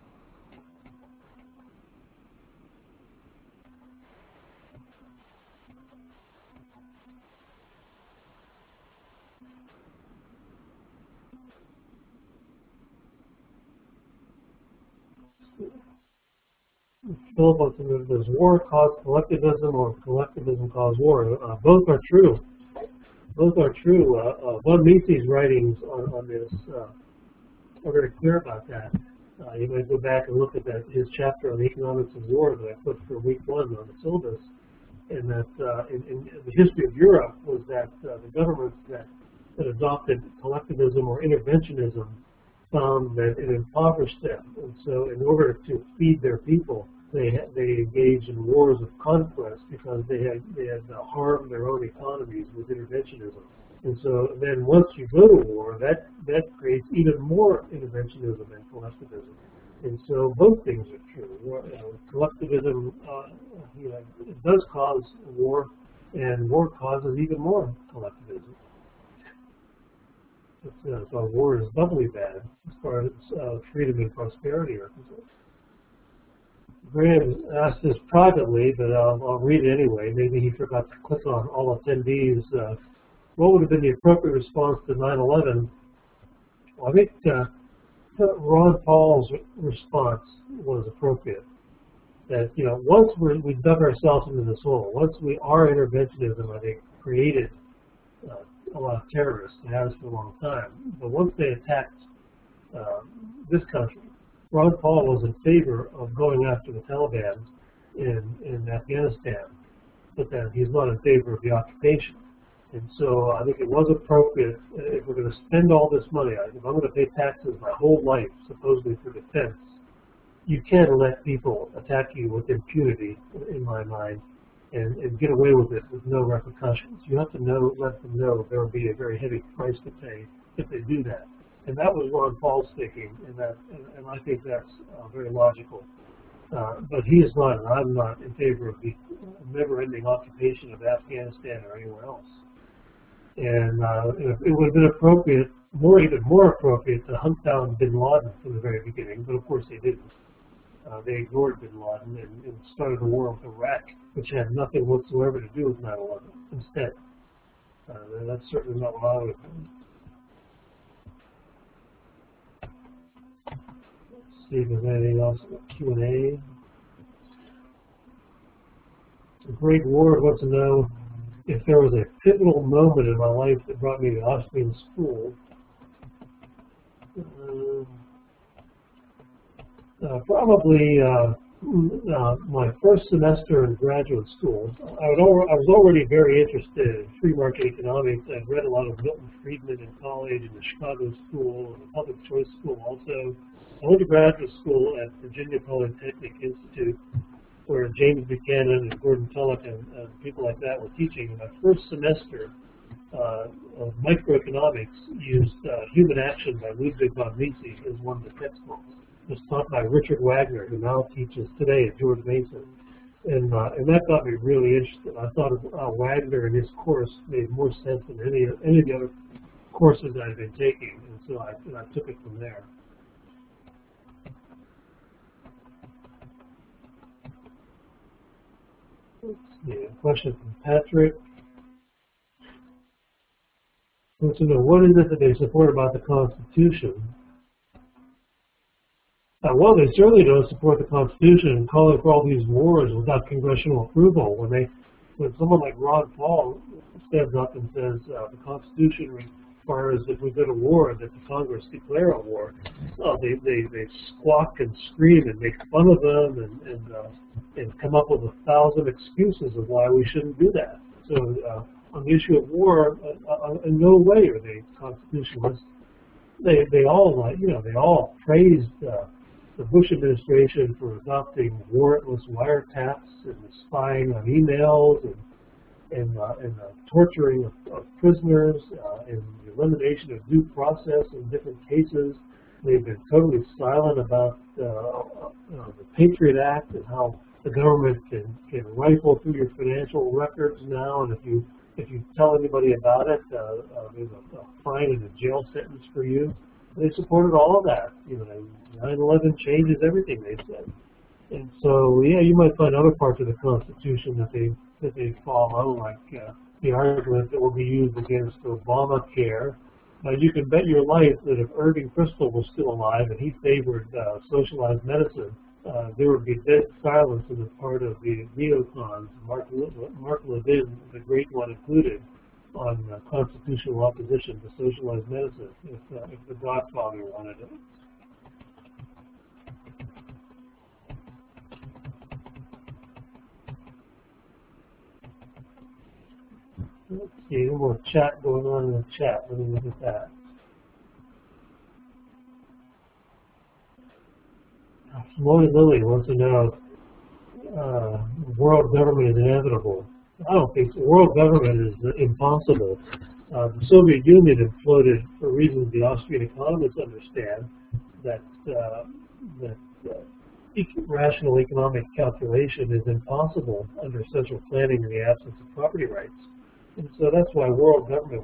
Philip wants to know, does war cause collectivism or collectivism cause war? Both are true. Both are true. Von Mises' writings on this are very clear about that. You might go back and look at his chapter on the economics of war that I put for week 1 on the syllabus. And that in the history of Europe was that the governments that adopted collectivism or interventionism found that it impoverished them. And so in order to feed their people, they engaged in wars of conquest because they had harmed their own economies with interventionism. And so then once you go to war, that creates even more interventionism and collectivism. And so both things are true. Collectivism it does cause war, and war causes even more collectivism. So war is doubly bad as far as freedom and prosperity are concerned. Graham asked this privately, but I'll read it anyway. Maybe he forgot to click on all attendees. What would have been the appropriate response to 9/11? Well, I think Ron Paul's response was appropriate. That once we dug ourselves into this hole, once our interventionism, I think, created a lot of terrorists. It has for a long time. But once they attacked this country, Ron Paul was in favor of going after the Taliban in Afghanistan, but then he's not in favor of the occupation. And so I think it was appropriate, if we're going to spend all this money, if I'm going to pay taxes my whole life, supposedly for defense, you can't let people attack you with impunity, in my mind, and get away with it with no repercussions. You have to let them know there will be a very heavy price to pay if they do that. And that was Ron Paul's thinking, and I think that's very logical. But he is not, and I'm not, in favor of the never-ending occupation of Afghanistan or anywhere else. And it would have been appropriate, even more appropriate, to hunt down bin Laden from the very beginning, but of course they didn't. They ignored bin Laden and started a war with Iraq, which had nothing whatsoever to do with 9/11 instead. That's certainly not what I would have done. Let's see if there's anything else in the Q&A. Greg Ward wants to know if there was a pivotal moment in my life that brought me to Austrian school. Probably my first semester in graduate school. I was already very interested in free market economics. I'd read a lot of Milton Friedman in college, in the Chicago School, and the Public Choice School also. I went to graduate school at Virginia Polytechnic Institute, where James Buchanan and Gordon Tullock and people like that were teaching. My first semester of microeconomics used Human Action by Ludwig von Mises as one of the textbooks. It was taught by Richard Wagner, who now teaches today at George Mason. And that got me really interested. I thought Wagner and his course made more sense than any of the other courses I'd been taking, and so I took it from there. Let's see, a question from Patrick. He wants to know, what is it that they support about the Constitution? Well, they certainly don't support the Constitution and calling for all these wars without congressional approval. When when someone like Ron Paul stands up and says the Constitution requires if we go to war that the Congress declare a war, they squawk and scream and make fun of them and come up with 1,000 excuses of why we shouldn't do that. So on the issue of war, in no way are they constitutionalists. They all praised the Bush administration for adopting warrantless wiretaps and spying on emails and torturing of prisoners and the elimination of due process in different cases. They've been totally silent about the Patriot Act and how the government can rifle through your financial records now, and if you tell anybody about it, there's a fine and a jail sentence for you. They supported all of that. 9/11 changes everything, they said. And so, yeah, you might find other parts of the Constitution that they follow, like the argument that will be used against Obamacare. You can bet your life that if Irving Kristol was still alive and he favored socialized medicine, there would be dead silence on the part of the neocons, Mark Levin, the great one included, on constitutional opposition to socialized medicine if the Godfather wanted it. Let's see, a little more chat going on in the chat. Let me look at that. Lloyd Lilly wants to know, world government is inevitable. I don't think so. World government is impossible. The Soviet Union imploded for reasons the Austrian economists understand, that rational economic calculation is impossible under central planning in the absence of property rights. And so that's why world government,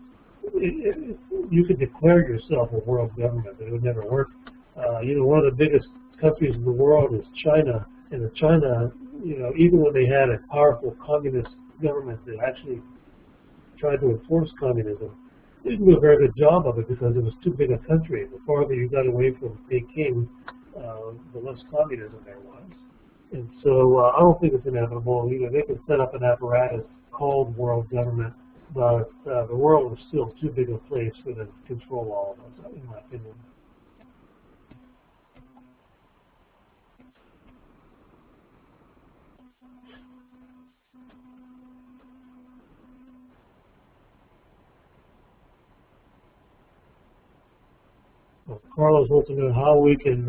you could declare yourself a world government, but it would never work. One of the biggest countries in the world is China, and China, even when they had a powerful communist government that actually tried to enforce communism, they didn't do a very good job of it because it was too big a country. The farther you got away from Peking, the less communism there was. And so I don't think it's inevitable. They could set up an apparatus called world government, but the world is still too big a place for them to control all of us, in my opinion. Well, Carlos wants to know how we can,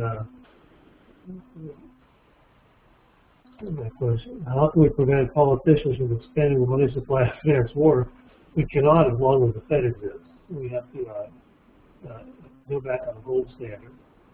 how can we prevent politicians from expanding the money supply to finance war? We cannot as long as the Fed exists. We have to go back on the gold standard.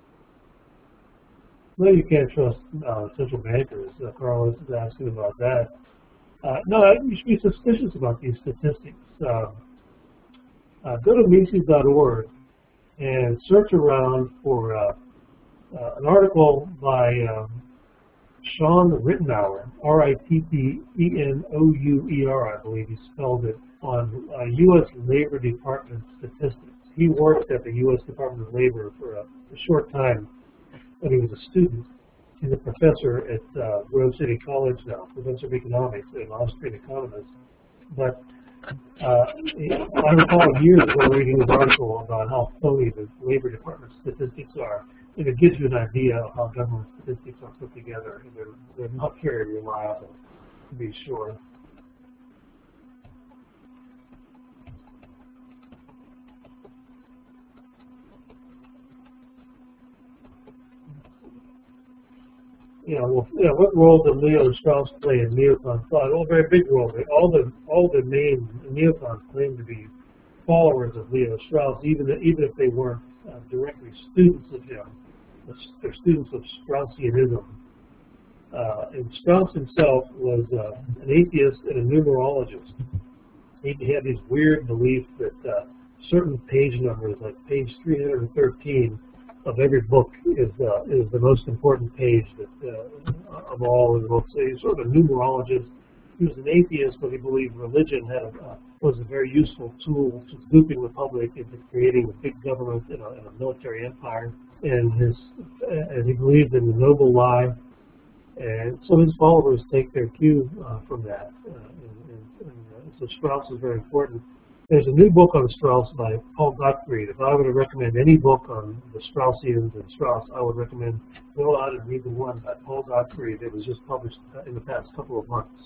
No, you can't trust central bankers. Carlos is asking about that. No, you should be suspicious about these statistics. Go to Mises.org and search around for an article by Sean Rittenauer, R-I-T-T-E-N-O-U-E-R, I believe he spelled it, on U.S. Labor Department statistics. He worked at the U.S. Department of Labor for a short time when he was a student. He's a professor at Grove City College now, professor of economics, an Austrian economist. But I recall years ago reading this article about how phony the Labor Department statistics are, and it gives you an idea of how government statistics are put together. And they're not very reliable, to be sure. What role did Leo and Strauss play in neocon thought? Well, a very big role. All the main neocons claim to be followers of Leo Strauss, even if they weren't directly students of him. They're students of Straussianism. And Strauss himself was an atheist and a numerologist. He had these weird beliefs that certain page numbers, like page 313, of every book is the most important page of all in the book. So he's sort of a numerologist. He was an atheist, but he believed religion was a very useful tool to duping the public into creating a big government and a military empire. And he believed in the noble lie And some of his followers take their cue from that. So Strauss is very important. There's a new book on Strauss by Paul Gottfried. If I were to recommend any book on the Straussians and Strauss, I would recommend go out and read the one by Paul Gottfried that was just published in the past couple of months.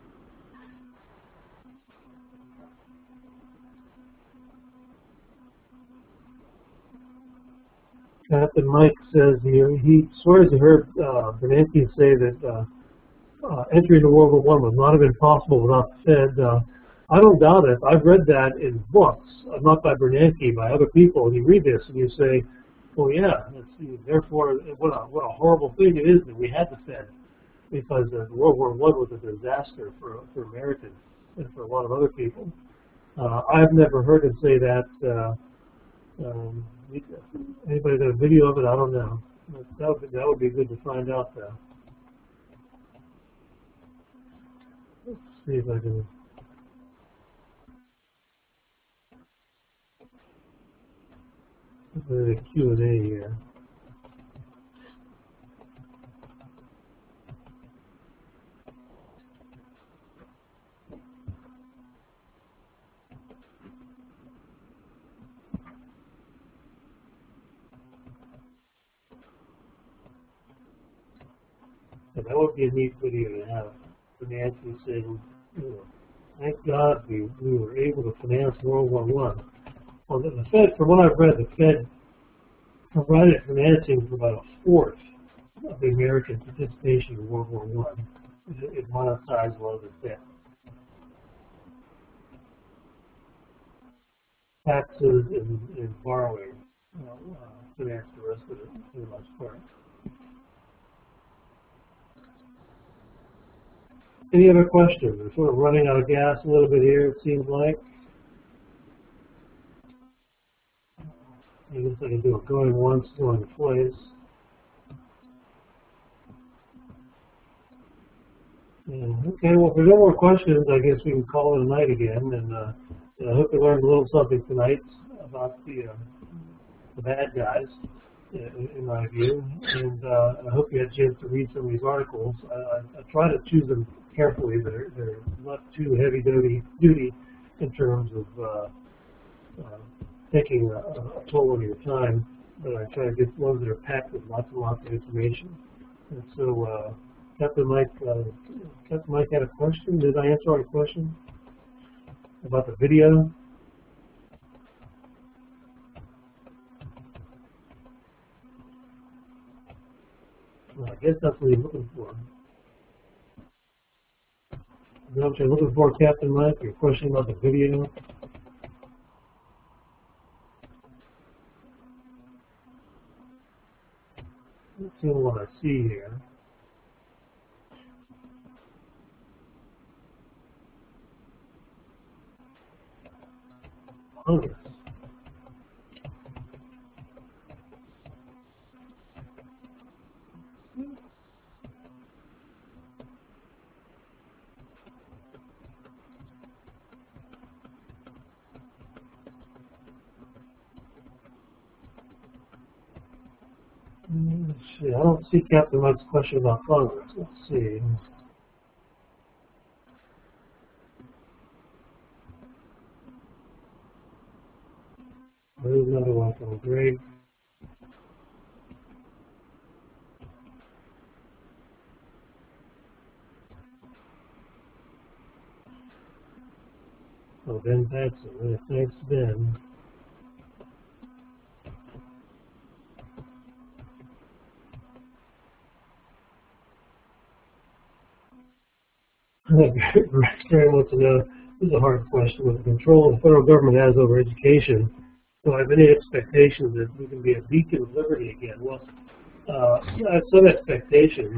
Captain Mike says he swears he heard Bernanke say that entry into World War I would not have been possible without the Fed. I don't doubt it. I've read that in books, not by Bernanke, by other people. And you read this and you say, well, yeah, therefore, what a horrible thing it is that we had the Fed, because World War I was a disaster for Americans and for a lot of other people. I've never heard him say that. Anybody got a video of it? I don't know. That would be good to find out, though. Let's see if I can. The Q&A here. And that would be a neat video to have. Bernanke saying, thank God we were able to finance World War I. Well, the Fed, from what I've read, the Fed provided financing for about a fourth of the American participation in World War I. It monetized a lot of the debt. Taxes and borrowing financed the rest of it for the most part. Any other questions? We're sort of running out of gas a little bit here, it seems like. I guess I can do it going once, going twice. Okay, well, if there's no more questions, I guess we can call it a night again. And I hope you learned a little something tonight about the bad guys, in my view. And I hope you had a chance to read some of these articles. I try to choose them carefully. They're not too heavy duty in terms of taking a toll on your time, but I try to get ones that are packed with lots and lots of information. And so, Captain Mike had a question. Did I answer our question about the video? Well, I guess that's what you're looking for. Is that what you're looking for, Captain Mike? Your question about the video? Let's see what I see here. Congress. Let's see. I don't see Captain Mike's question about Congress. Let's see. There's another one from Greg. Oh, Ben Batson. Thanks, Ben. Gary wants to know, this is a hard question, with the control the federal government has over education, do I have any expectations that we can be a beacon of liberty again? Well, I have some expectations.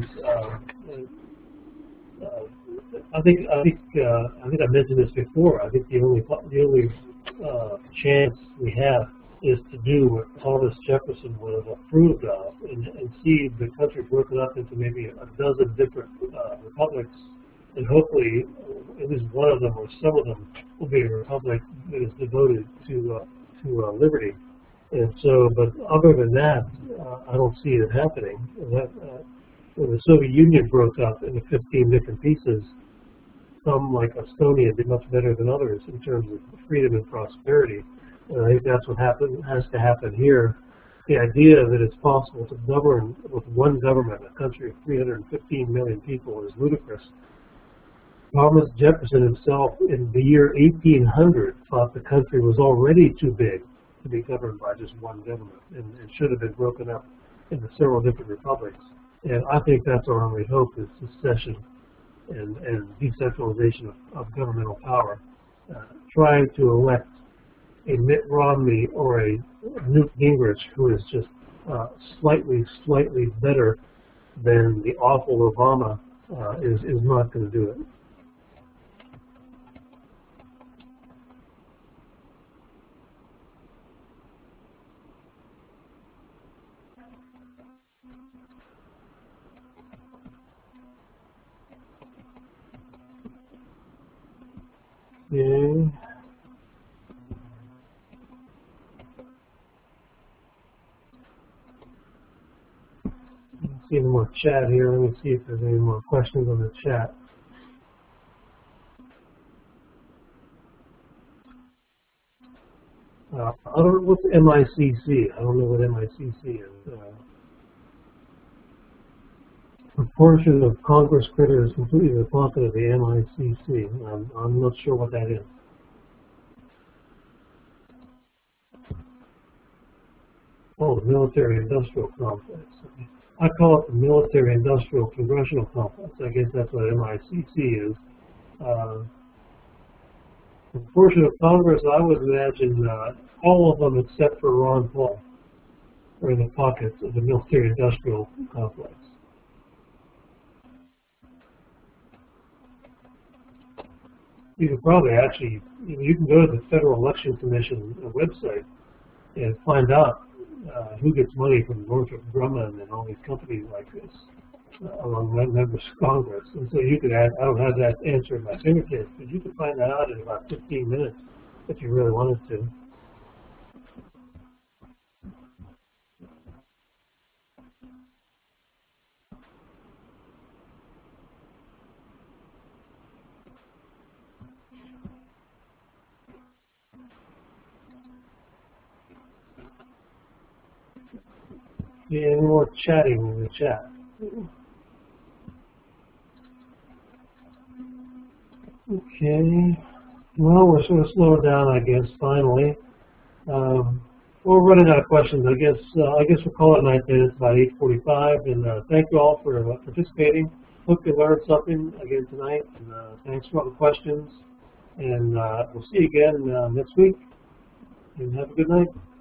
I think I mentioned this before. I think the only chance we have is to do what Thomas Jefferson would have approved of, and see the country broken up into maybe a dozen different republics. And hopefully, at least one of them or some of them will be a republic that is devoted to liberty. And so, but other than that, I don't see it happening. when the Soviet Union broke up into 15 different pieces, some like Estonia did much better than others in terms of freedom and prosperity. And I think that's what has to happen here. The idea that it's possible to govern with one government, a country of 315 million people, is ludicrous. Thomas Jefferson himself, in the year 1800, thought the country was already too big to be governed by just one government, and should have been broken up into several different republics. And I think that's our only hope, is secession and decentralization of governmental power. Trying to elect a Mitt Romney or a Newt Gingrich who is just slightly better than the awful Obama is not going to do it. Okay. See any more chat here. Let me see if there's any more questions on the chat. I don't know what's MICC. I don't know what MICC is. Proportion of Congress creditors completely the pocket of the MICC. I'm not sure what that is. Oh, the military-industrial complex. I call it the military-industrial congressional complex. I guess that's what MICC is. Proportion of Congress, I would imagine all of them except for Ron Paul are in the pockets of the military-industrial complex. You can probably actually, you can go to the Federal Election Commission website and find out who gets money from Northrop Grumman and all these companies like this among members of Congress. And so you could add, I don't have that answer at my fingertips, but you could find that out in about 15 minutes if you really wanted to. Yeah, any more chatting in the chat? Okay. Well, we're sort of slowing down, I guess. Finally, we're running out of questions. I guess we'll call it night then. It's about 8:45, and thank you all for participating. Hope you learned something again tonight, and thanks for all the questions. And we'll see you again next week. And have a good night.